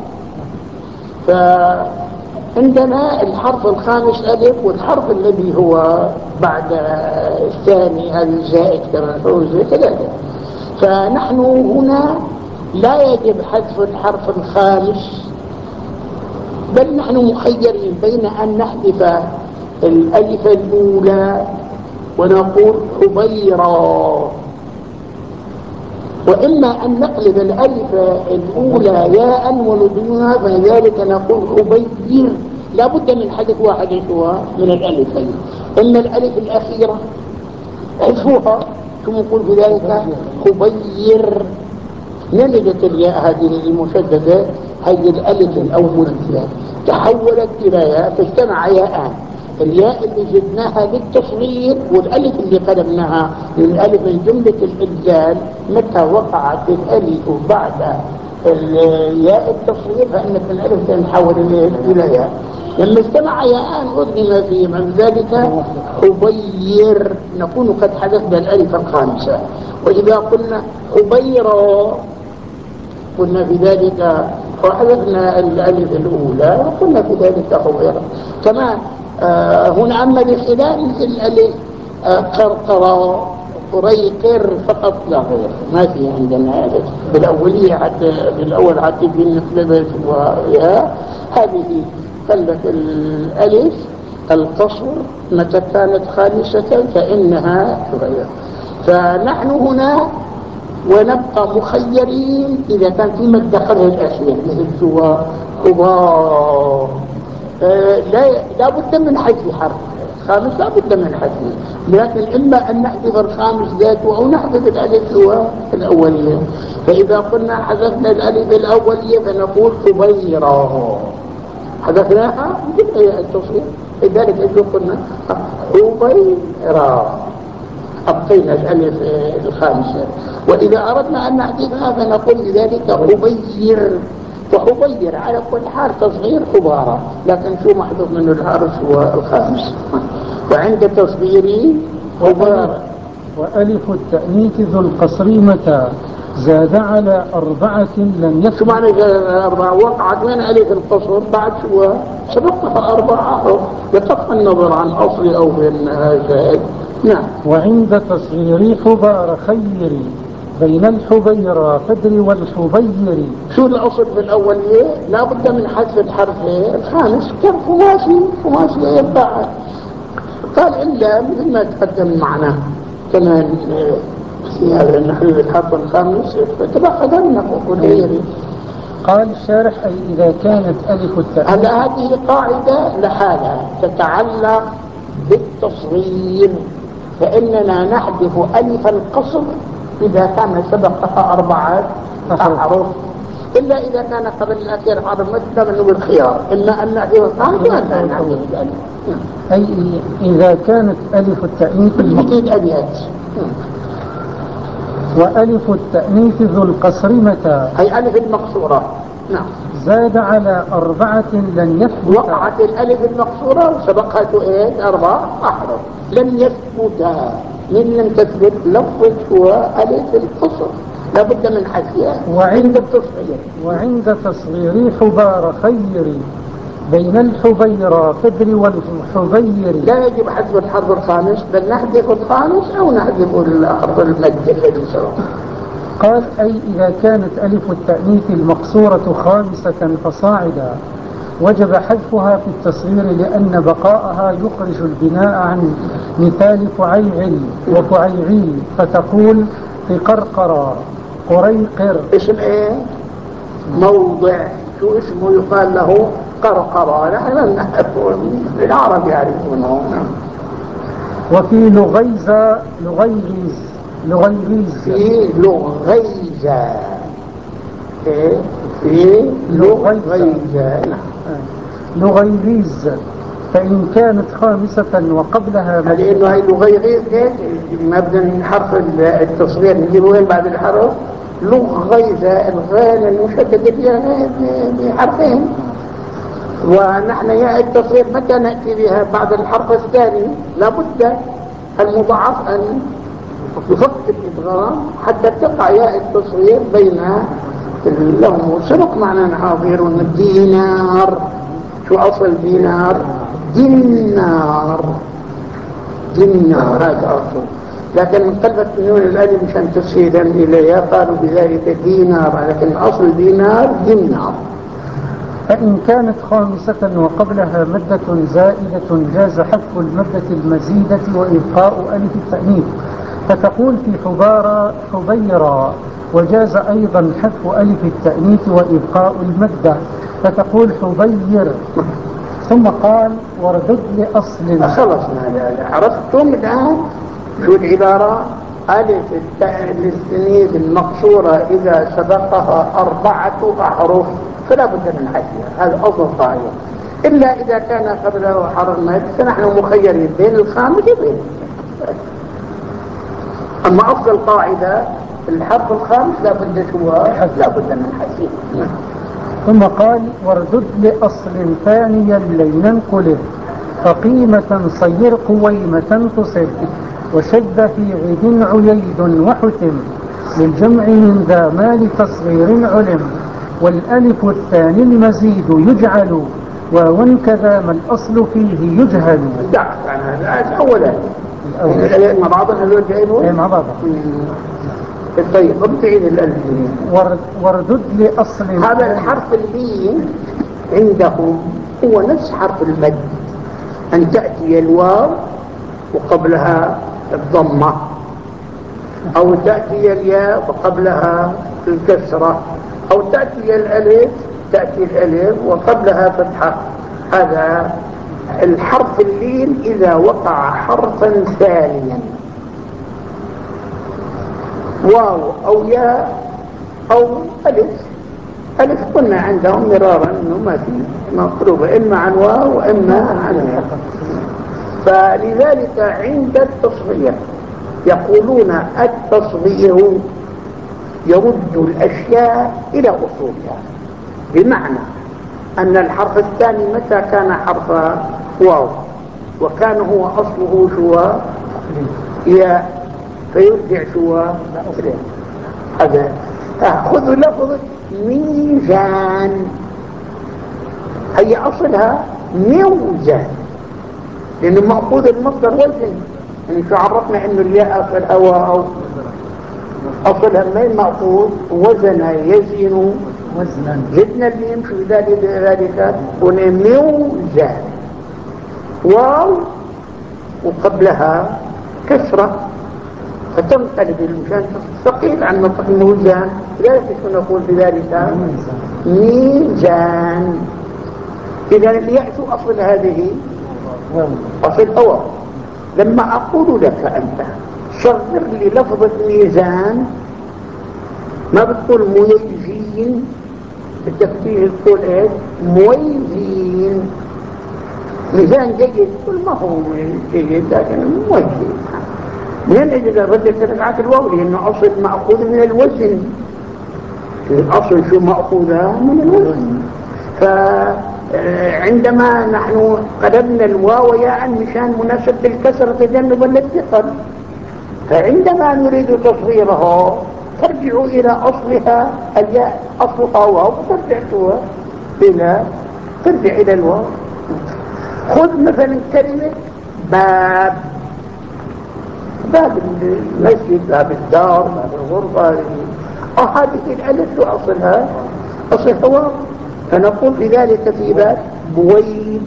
فعندنا الحرف الخامس ألف، والحرف الذي هو بعد الثاني هذا الزائد كما نقول كذلك. فنحن هنا لا يجب حذف الحرف الخامس، بل نحن مخيرين بين أن نحذف الألف الأولى ونقول حبيرا، وإما أن نقلب الألف الأولى ياء وندونها فلذلك نقول حبير. لا بد من حذف واحد سوى من الألفين، إما الألف الأخيرة حذفوها ثم نقول بذلك حبير. نلجت الياء هذه المشددة هذه الألف الأول تحولت إلى ياء فاجتمع ياءان، الياء اللي جبناها للتصغير والألف اللي قلبناها من ألف الجملة الإبدال. متى وقعت الألف بعد الياء التصغير فإن الألف تنحول إلى ياء. لما اجتمع ياءان أدغم فيه من ذلك حبير، نكون قد حذفنا الألف الخامسة. وإذا قلنا حبيرا قلنا في ذلك وحذفنا الألف الأولى وقلنا في ذلك حضر. كمان آه هنا أما بخلاف الألف آه قرقرة قريقر فقط لا غير، ما في عندنا ألف بالأولية حتى بالأول حتى بالنسبة ويا هذه خلت الألف القصر متى كانت خامسة فإنها تغير. فنحن هنا ونبقى مخيرين إذا كان في مد دخله الأخير مثل سوى خضار آه لا لا بد من حذف حرف خامس، لا بد من حذفه، لكن إما أن نحذف الخامس ذاته أو نحذف الألف هو الأولية. فإذا قلنا حذفنا الألف الأولية فنقول حبيرة، حذفناها جبنا التصوير، لذلك إذا قلنا حبيرة أبقينا الألف الخامسة. وإذا أردنا أن نحذفها فنقول بذلك حبير، وحبير على كل حال تصغير حبارة، لكن شو محذوف منه الحرف هو الخامس. وعند تصغيري حبارة. وألف التأنيث ذو القصر متى زاد على أربعة لم يكن. شو معنى أربعة؟ وقعت من ألف القصر بعد شو سبقها أربعة أحرف بقطع النظر عن أصل أو بين زائد. نعم. وعند تصغير حبار خيري بين الحبيرة فدري والحبير. شو الأصل في الأولية؟ لا بد من حذف الحرف الخامس كالخماسي، خماسي يبقى قال إلا مثل ما تقدم معنا كمان في هذا النحو الحرف الخامس فتبقى ذنك وقديري. قال الشارح أي إذا كانت ألف التأنيث. هلا هذه قاعدة لحالها تتعلق بالتصغير، فإننا نحذف ألف القصر إذا كان سبقها أربعة أحرف، إلا إذا كان قبل الأخير حرف مثل منه بالخيار، إلا أن نحذف الخامس وأن نحذف الألف. أي إذا كانت ألف التأنيث بالحديد أبيات. وألف التأنيث ذو القصر متى أي ألف المقصورة. نعم. زاد على أربعة لن يثبت. وقعت الألف المقصورة وسبقها إيه أربع أحرف لم يثبتا، من لم تثبت لفظ هو ألف القصر لابد من حذفها. وعند التصغير وعند تصغير حبار خيري بين الحبيرة فدري والحبير لا يجب حذف الحرف الخامس، بل نحذف الخامس أو نحذف الحرف المد الذي سبق. قال أي إذا كانت ألف التأنيث المقصورة خامسة فصاعدا وجب حذفها في التصغير لأن بقاءها يخرج البناء عن مثال فعيعل وفعيعيل، فتقول في قرقرة قريقر. اسم ايه؟ موضع شو اسمه يقال له قرقرة، نحن لم نعرفه العرب يعرفونه. وفي لغيزة لغيريز لغيريز في لغيزة ايه في لغيزة لغيريز فإن كانت خامسة وقبلها مد. لأنه هي لغيريز مبدأ من حرف التصغير نجيبه وين بعد الحرف لغيزة، الغين المشددة فيها بحرفين، ونحن ياء التصغير متى نأتي بها بعد الحرف الثاني لابد المضاعف أن يفك الإدغام حتى تقع ياء التصغير بين لهم. سبق معنا نحاضرون الدينار، شو أصل دينار؟ دينار دينار هذا أصل، لكن انقلبت نون الألف مشان تسهيلا إليها قالوا بذلك دينار، لكن أصل دينار دينار. فإن كانت خامسة وقبلها مدة زائدة جاز حذف المدة المزيدة وإبقاء ألف التأنيث، فتقول في حبارة حبيرة، وجاز أيضا حذف ألف التأنيث وإبقاء المدة، فتقول حبير. ثم قال وردد لأصل. خلصنا عرفتم الآن شو العبارة؟ ألف التأنيث المقصورة إذا سبقها أربعة أحرف فلا بد من حذفها، هذا أصل قاعدة، إلا إذا كان قبله حرف مد فنحن مخيرين بين الخامس وبين. أما أصل القاعدة الحرف الخامس لا بد شو لا بد من حذفه. ثم قال وردد لأصل ثانيا لينا قلب فقيمة صير قويمة تصب وشد في عد عييد وحتم للجمع من ذا مال تصغير علم والألف الثاني المزيد يجعل واو كذا ما الأصل فيه يجهل. دع هذا أولا مع بعضنا هذول جايبون مع بعضها. طيب ابتعد الألف وردد لأصل هذا الحرف اللين عندهم هو نفس حرف المد، أن تأتي الواو وقبلها الضمة، أو تأتي الياء وقبلها الكسرة، أو تأتي الألف تأتي الألف وقبلها فتحة. هذا الحرف اللين إذا وقع حرفا ثانيا، واو أو ياء أو ألف. ألف قلنا عندهم مرارا أنه ما في مقلوبة إما عن واو وإما عن ياء. فلذلك عند التصغير يقولون التصغير يرد الأشياء إلى أصولها، بمعنى أن الحرف الثاني متى كان حرف واو وكان هو أصله شو ياء فيرجع شو هذا. خذوا لفظ ميزان، هي أصلها ميوزان لأنه مأخوذ المصدر وزن. يعني شو عرفنا إنه الياء أصلها واو، أصلها من مأخوذ وزن يزن وزنا، زدنا اللي يمشي ذلك ذلك ونميوزان. واو وقبلها كسرة فتنقلب الميزان ثقيل عن نطق الموزان، لذلك نقول بذلك ميزان. إذا الياء شو أصل هذه؟ أصل واو. لما أقول لك أنت صغر لي لفظة ميزان، ما بتقول مويزين بالتفتيح، تقول ايه مويزين. ميزان جيد تقول ما هو جيد لكن مويزين. من إذا بدك ترجعك الواو لأنه أصل مأخوذ من الوزن، الأصل شو مأخوذة من الوزن. فعندما نحن قلبنا الواو ياء مشان مناسب بالكسر تجنبا للثقل، فعندما نريد تصغيره ترجع إلى أصلها الياء أصلها واو وترجع إلى ترجع إلى الواو. خذ مثلا كلمة باب، باب المسجد، باب الدار، باب الغرفة، هذه الألف شو أصلها؟ أصلها واو. فنقول بذلك في باب بويب.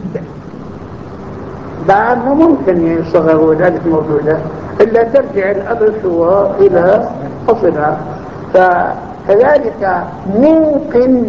باب ممكن يصغر وذلك موجودة إلا ترجع الألف إلى أصلها. فكذلك موقن،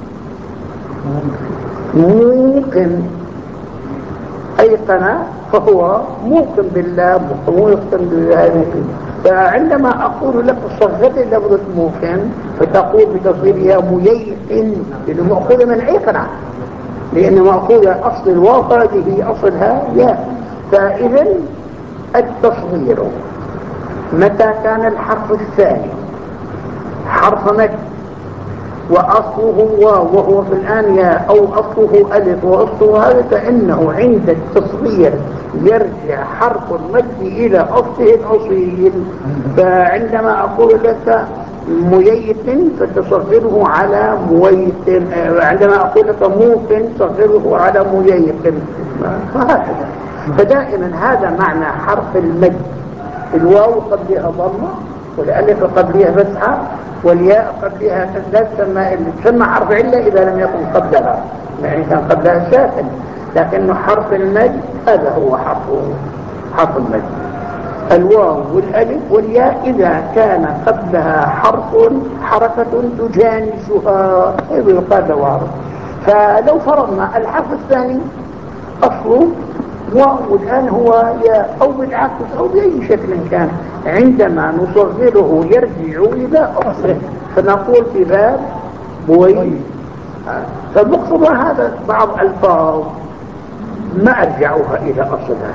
موقن أيقن فهو موقن بالله موقن بهذه. فعندما أقول لك صغت لفظة موقن فتقول بتصغيرها ميقن لأنه مأخوذة من أيقنة، لأنه مأخوذة أصل الواو هذه أصلها ياء. فإذا التصغير متى كان الحرف الثاني حرف مد وأصله واو وهو في الآن ياء، أو أصله ألف وأصله هذا، فإنه عند التصغير يرجع حرف المد إلى أصله الأصيل. فعندما أقول لك ميت فتصغره على مويت، عندما أقول لك موقن تصغره على ميت، فهكذا. فدائما هذا معنى حرف المد، الواو قبلها ضمة والألف قبلها فتحة والياء قبلها لا تسمى اللي تسمى حرف علة إذا لم يكن قبلها، يعني كان قبلها ساكن، لكنه حرف المد هذا هو حرف حرف المد. الواو والألف والياء إذا كان قبلها حرف حركة تجانسها يقال واو. فلو فرضنا الحرف الثاني أصله واو والآن هو ياء أو بالعكس أو بأي شكل كان، عندما نصغره يرجع إلى أصله فنقول في باب بوي. فالمقصود هذا بعض الفاظ ما أرجعوها إلى أصلها،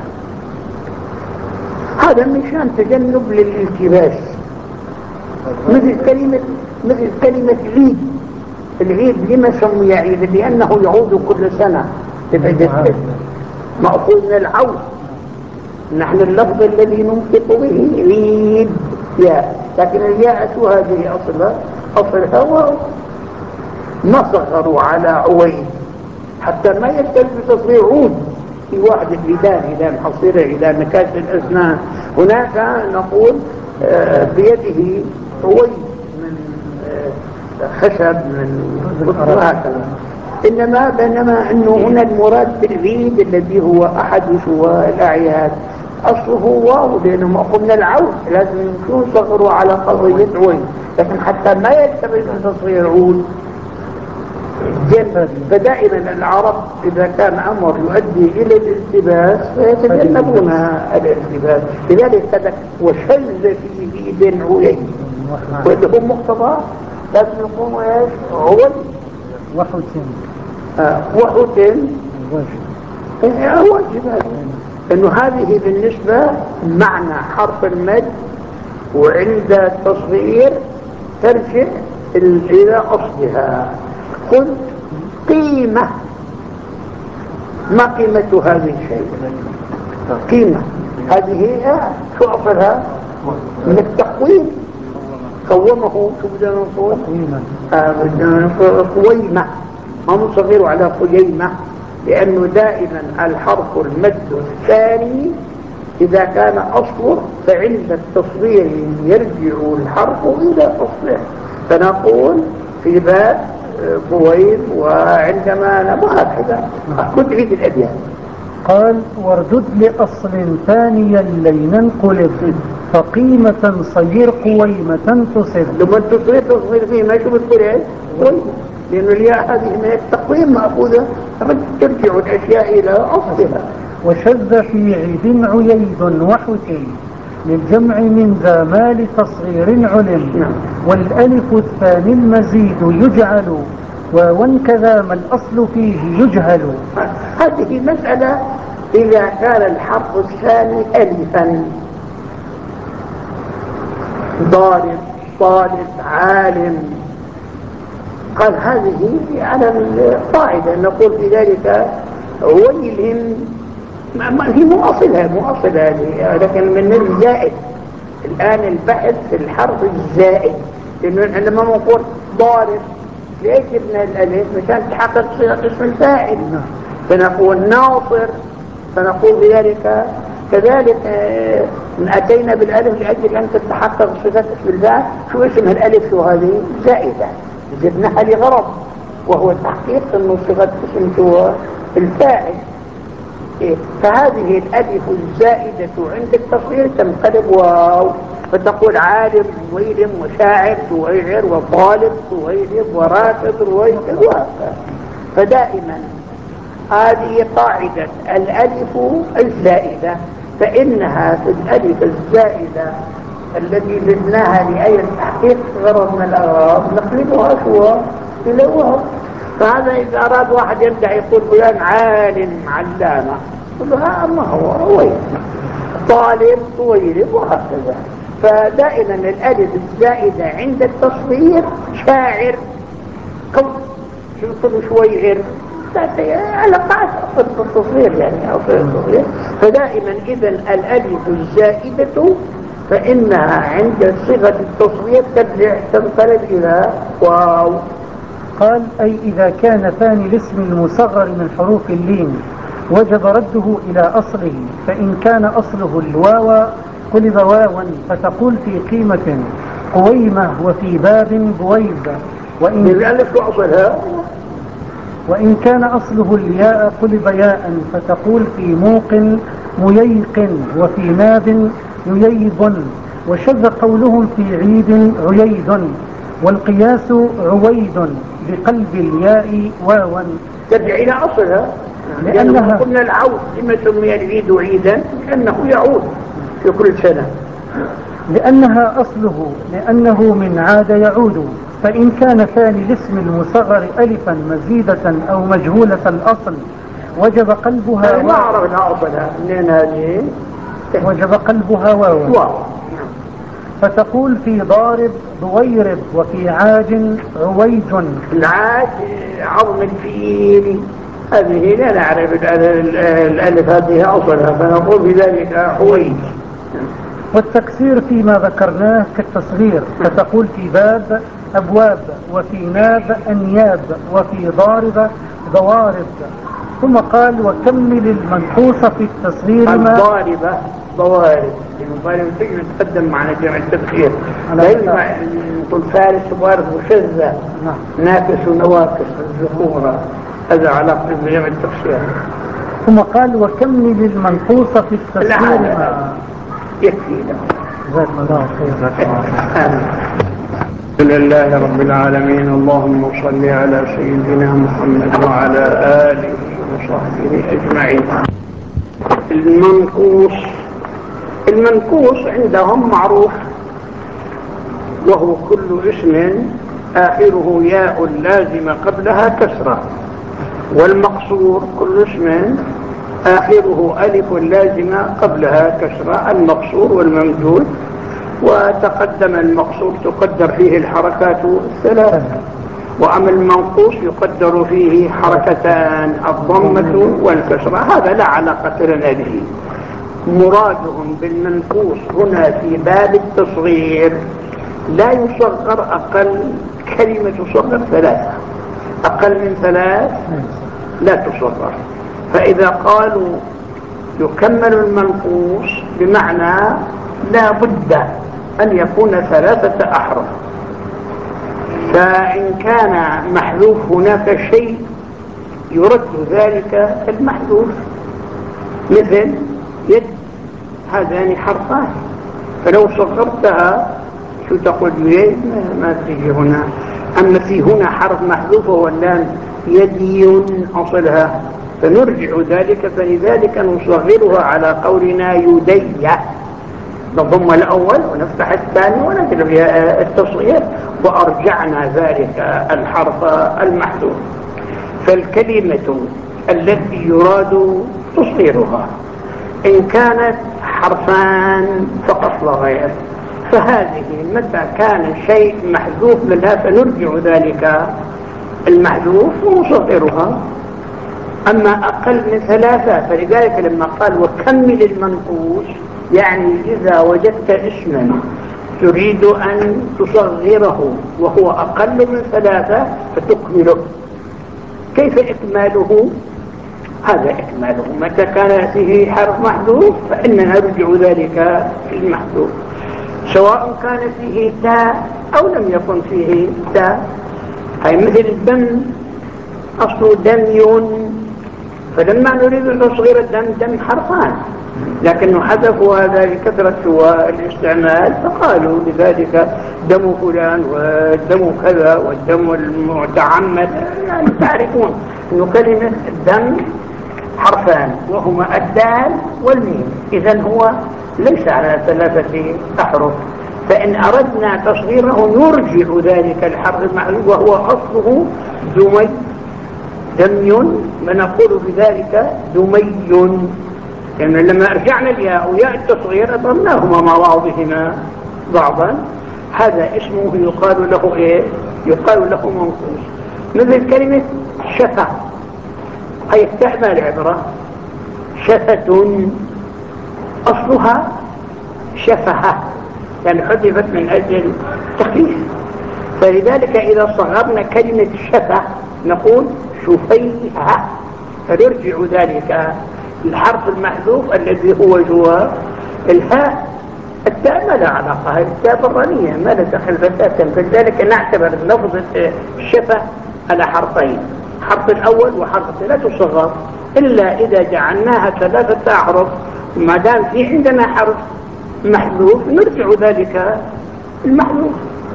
هذا مشان تجنب للالتباس. مثل كلمة مثل كلمة عيد. العيد لما سمي عيد؟ لأنه يعود كل سنة تتجدد، مأخوذ من العود. نحن اللفظ الذي ننطق به عيد ياء، لكن الياء شو هذه أصلها؟ أصلها واو. ما صغروا على عويد حتى ما يلتزم بتصغير عود في واحد العيدان، عيدان حصيرة، عيدان مكاس الأسنان. هناك نقول بيده عويد من خشب من هكذا. إنما بينما أنه هنا المراد بالعيد الذي هو أحد شواء الأعياد أصله واو، لأنه مأخوذ من العود، لازم يكون صغروا على قضية عود، لكن حتى ما يلتبس بتصغير عود. فدائما العرب إذا كان أمر يؤدي إلى الالتباس فيتجنبون الالتباس. لذلك كذلك وشذ فيه بن عيين، واللي هو مقتضى لازم يكون ايش؟ عود وحوتين آه وحوتين واجب. انه هذه بالنسبة معنى حرف المد، وعند التصغير ترجع الى اصلها. قل قيمة، ما قيمة هذه الشيء؟ قيمة هذه شو اصلها؟ من التقويم، قومه شو بدنا نقول؟ قويمة، ما نصغر على قيمة، لأنه دائما الحرف المد الثاني إذا كان أصله فعند التصغير يرجع الحرف إلى أصله. فنقول في باب قويم، وعندما نبغى هكذا كنت عيد الأبيات. قال وردد لأصل ثانيا لين انقلب، فقيمة صير قويمة تصب. لما تصغير تصغير فيه ما شو بتقول ايه؟ قويمة، لأنه الياء هذه من التقويم مأخوذة، ترجع الأشياء إلى أصلها. وشذ في عيد عييد وحسن للجمع من ذا مال تصغير علم. نعم. والألف الثاني المزيد يجعل، وون كذا ما الأصل فيه يجهل. هذه مسألة إذا كان الحرف الثاني ألفا، ضارب، طالب، عالم، قال هذه على القاعدة نقول في ذلك ويلهم، هي مؤصلها مؤصلها لكن من الزائد. الآن البحث في الحرف الزائد، لأنه عندما نقول ضارب ليش جبنا الألف؟ مشان تحقق صيغة اسم الفاعل. فنقول ناصر، فنقول بذلك كذلك أتينا بالألف لأجل أن تتحقق صيغة اسم الفاعل. شو اسم الألف؟ شو هذه؟ زائدة، زدناها لغرض، وهو تحقيق أنه صيغة اسم هو الفاعل. فهذه الألف الزائدة عند التصغير تنقلب واو، فتقول عالم ويلم، وشاعر سويعر، وطالب سويلم، وراكب رويكب. فدائما هذه قاعدة الألف الزائدة، فإنها في الألف الزائدة التي زدناها لأي تحقيق غرض من الأغراض نقلبها شو إلى واو. فهذا إذا أراد واحد يبدأ يقول فلان عالم علامة، يقول له ما هو هو طالب طويل وهكذا. فدائما الألف الزائدة عند التصغير شاعر، قل شو شويعر، على قاعدة التصغير يعني أو التصغير. فدائما إذا الألف الزائدة فإنها عند صيغة التصغير ترجع تنقلب إلى واو. قال أي إذا كان ثاني الاسم المصغر من حروف اللين وجب رده إلى أصله، فإن كان أصله الواو قلب واوا، فتقول في قيمة قويمة وفي باب بويبة. وإن, وإن كان أصله الياء قلب ياء، فتقول في موق مييق، وفي ناب ييض. وشذ قولهم في عيد عييد، والقياس عويد بقلب الياء واوا. ترجع إلى أصلها، لأنها قلنا العود لما سمي العيد عيدا لأنه يعود في كل سنة، لأنها أصله، لأنه من عاد يعود. فإن كان ثاني الاسم المصغر ألفا مزيدة أو مجهولة الأصل وجب قلبها ما عرفنا أصلها منين هذه؟ وجب قلبها واو، فتقول في ضارب ضويرب، وفي عاج عويج. العاج عظم الفيل، هذه لا نعرف الألف هذه أصلها، فنقول بذلك عويج. والتكسير فيما ذكرناه كالتصغير، فتقول في باب أبواب، وفي ناب أنياب، وفي ضارب ضوارب. ثم قال وكمل المنقوص في التصغير ما الضاربة ضوارب، المضارب تجي تقدم معنا جمع التبخير، لا ينفع نقول فارس ضارب وشذة ناكس ونواكس الذكورة، هذا علاقة بجمع التبخير. ثم قال وكمل المنقوص في التصغير ما يكفي له. جزاك الله خير. الحمد لله رب العالمين، اللهم صل على سيدنا محمد وعلى آله وصحبه أجمعين. المنقوص المنقوص عندهم معروف، وهو كل اسم آخره ياء لازمة قبلها كسرة، والمقصور كل اسم آخره ألف لازمة قبلها كسرة، المقصور والممدود. وتقدم المقصور تقدر فيه الحركات الثلاث، وأما المنقوص يقدر فيه حركتان الضمة والكسرة، هذا لا علاقة لنا به. مرادهم بالمنقوص هنا في باب التصغير لا يصغر أقل، كلمة تصغر ثلاثة، أقل من ثلاث لا تصغر. فإذا قالوا يكمل المنقوص بمعنى لا بد أن يكون ثلاثة أحرف، فإن كان محذوف هناك شيء يرد ذلك المحذوف، مثل يد، هذان حرفان، فلو صغرتها شو تقول يد ما تجي هنا. أما في هنا حرف محذوف هو اللام، يدي أصلها، فنرجع ذلك، فلذلك نصغرها على قولنا يدي، نضم الأول ونفتح الثاني ونجل بها التصغير، وأرجعنا ذلك الحرف المحذوف. فالكلمة التي يراد تصغيرها إن كانت حرفان فقط لا غير، فهذه متى كان شيء محذوف منها فنرجع ذلك المحذوف ونصغرها. أما أقل من ثلاثة فلذلك لما قال وكمل المنقوص، يعني إذا وجدت اسما تريد أن تصغره وهو أقل من ثلاثة فتكمله. كيف إكماله؟ هذا إكماله متى كان فيه حرف محذوف فإننا نرجع ذلك المحذوف، سواء كان فيه تاء أو لم يكن فيه تاء. هي مثل الدم، أصله دمي، فلما نريد تصغير الدم دم حرفان، لكنه حذفوا هذا لكثرة الاستعمال فقالوا لذلك دم فلان والدم كذا والدم المتعمد. يعني تعرفون أن كلمة الدم حرفان وهما الدال والميم، إذن هو ليس على ثلاثة أحرف. فإن أردنا تصغيره نرجع ذلك الحرف المحذوف وهو أصله دمي، دمي، ونقول بذلك دمي، لأن يعني لما أرجعنا الياء وياء التصغير أضمناهما مع بعضهما بعضا، هذا اسمه يقال له إيه؟ يقال له منقوص. مثل كلمة شفة، أي استعمال عبرة، شفة أصلها شفهة، يعني حذفت من أجل تخفيف، فلذلك إذا صغرنا كلمة شفة نقول شفيها، فنرجع ذلك الحرف المحذوف الذي هو جواب الهاء. التاء ما لا علاقة، التاء برانية ما لا دخل بتاتا، فلذلك نعتبر لفظة الشفة على حرفين، حرف الأول وحرف الثاني، لا تصغر إلا إذا جعلناها ثلاثة أحرف. ما دام في عندنا حرف محذوف نرجع ذلك المحذوف.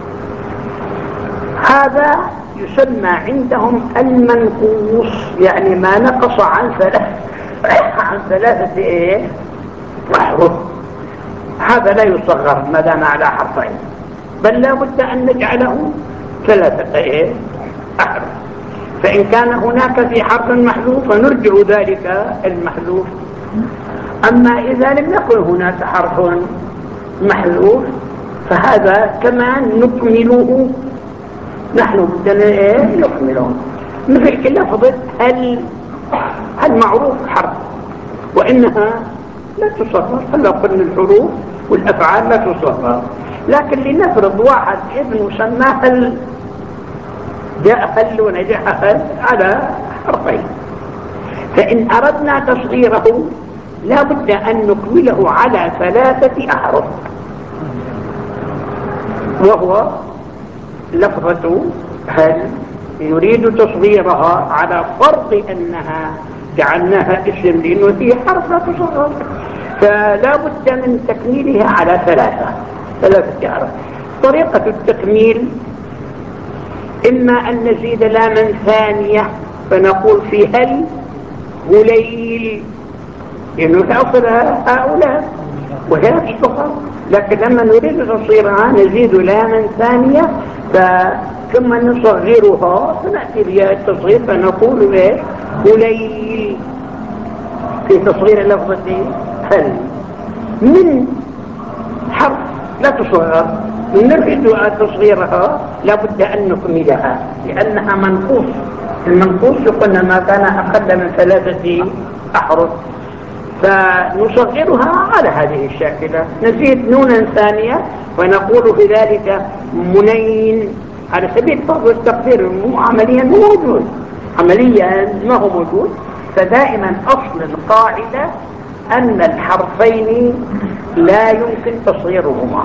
هذا يسمى عندهم المنقوص، يعني ما نقص عن ثلاثة عن ثلاثة ايه أحرف، هذا لا يصغر ما دام على حرفين، بل لا بد أن نجعله ثلاثة ايه أحرف. فإن كان هناك في حرف محذوف فنرجع ذلك المحذوف. أما إذا لم يكن هناك حرف محذوف فهذا كمان نكمله، نحن بدنا ايه نكمله. مثل لفظة هل، هل معروف حرف وإنها لا تصغر، هلا قلنا الحروف والأفعال لا تصغر. لكن لنفرض واحد ابن سماه هل، جاء هل ونجح هل على حرفين، فإن أردنا تصغيره لا بد أن نكمله على ثلاثة أحرف، وهو لفظة هل يريد تصغيرها على فرض أنها جعلناها اسم لأنه هي حرف لا تصغر، فلا بد من تكميلها على ثلاثة ثلاثة أحرف. طريقة التكميل إما أن نزيد لاما ثانية فنقول في هل هليل، لأنه تأصل هؤلاء وهي تصغر، لكن لما نريد تصغيرها نزيد لاما ثانية ثم نصغرها فنأتي بها التصغير فنقول ايه هليل في تصغير لفظة هل. من حرف لا تصغر نريد تصغيرها لابد أن نكملها لأنها منقوص. المنقوص قلنا ما كان أقل من ثلاثة أحرف، فنصغرها على هذه الشاكلة، نزيد نونا ثانية ونقول في ذلك منين على سبيل فرض التقدير. عمليا مو موجود، عمليا ما هو موجود. فدائما أصل القاعدة أن الحرفين لا يمكن تصغيرهما،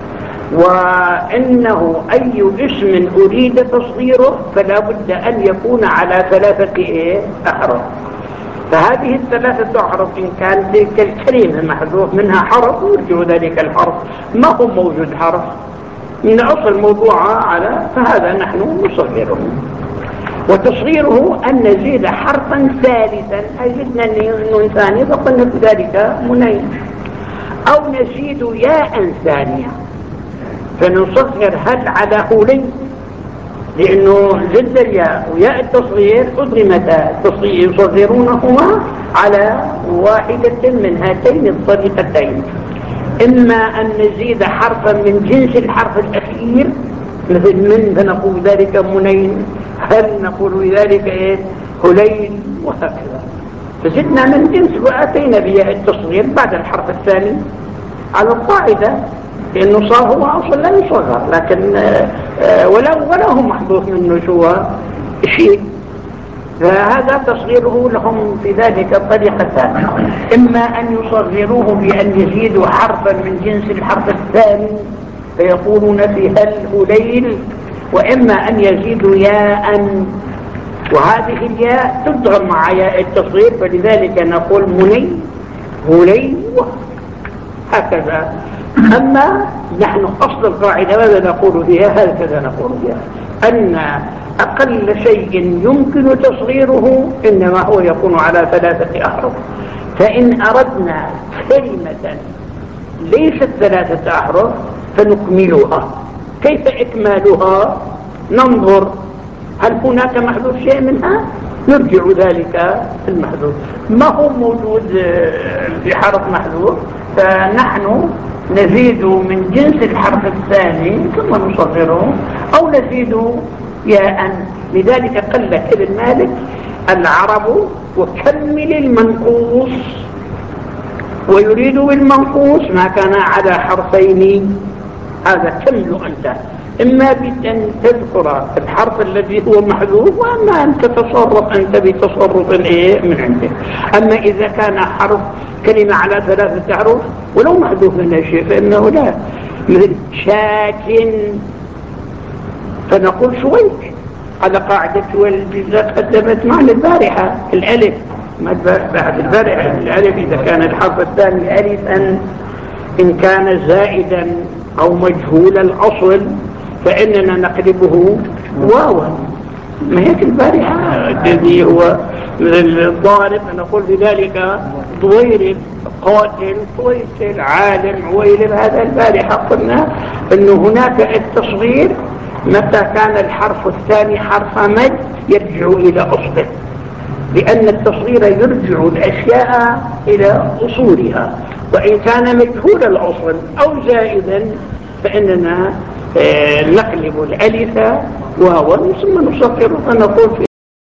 وإنه أي اسم أريد تصغيره فلا بد أن يكون على ثلاثة إيه أحرف. فهذه الثلاثة أحرف إن كان تلك الكلمة محذوف منها حرف يرجع ذلك الحرف ما هو موجود حرف من أصل موضوعها على، فهذا نحن نصغره. وتصغيره أن نزيد حرفا ثالثا، أي زدنا نون ثانية فقلنا بذلك منين، أو نزيد ياء ثانية فنصغر هل على هولي، لأنه زد الياء وياء التصغير أدغمتا يصغرونهما على واحدة من هاتين الطريقتين، إما أن نزيد حرفا من جنس الحرف الأخير مثل من فنقول ذلك منين، هل نقول ذلك إيه هليل، وهكذا. فزدنا من جنس وأتينا بياء التصغير بعد الحرف الثاني على القاعدة، لأنه صار هو أصلا لا يصغر، لكن ولا ولا هو محذوف منه شوى شيء. فهذا تصغيره لهم في ذلك طريقتان، إما أن يصغروه بأن يزيدوا حرفا من جنس الحرف الثاني فيقولون في هل هليل، وإما أن يزيدوا ياء، وهذه الياء تدغم مع ياء التصغير، فلذلك نقول مني هليل هكذا. أما نحن أصل القاعدة ماذا نقول فيها؟ هكذا نقول فيها أن أقل شيء يمكن تصغيره إنما هو يكون على ثلاثة أحرف. فإن أردنا كلمة ليست ثلاثة أحرف فنكملها. كيف إكمالها؟ ننظر هل هناك محذوف شيء منها؟ نرجع ذلك المحذوف، ما هو موجود في حرف محذوف فنحن نزيد من جنس الحرف الثاني ثم نصغره أو نزيد ياء. لذلك قال ابن مالك العرب وكمل المنقوص، ويريد بالمنقوص ما كان على حرفين. هذا كمل أنت، إما بأن تذكر الحرف الذي هو محذوف، وأما أن تتصرف أنت بتصرف إيه من عندك. أما إذا كان حرف كلمة على ثلاثة أحرف ولو محذوف منها شيء فإنه لا، مثل شاك فنقول شويك على قاعدة والجزاء قدمت معنى البارحة الألف بعد البارحة. الألف إذا كان الحرف الثاني ألفا إن كان زائدا أو مجهول الأصل فإننا نقلبه واوا. ما هيك البارحة الذي هو الضارب نقول بذلك ضويرب قاتل طويسل عالم عويلب. هذا البارحة قلنا أنه هناك التصغير متى كان الحرف الثاني حرف مد يرجع إلى أصله، لأن التصغير يرجع الأشياء إلى أصولها، وإن كان مجهول الأصل أو زائدا فإننا نقلب الألف واوا ثم نصغره فنقول في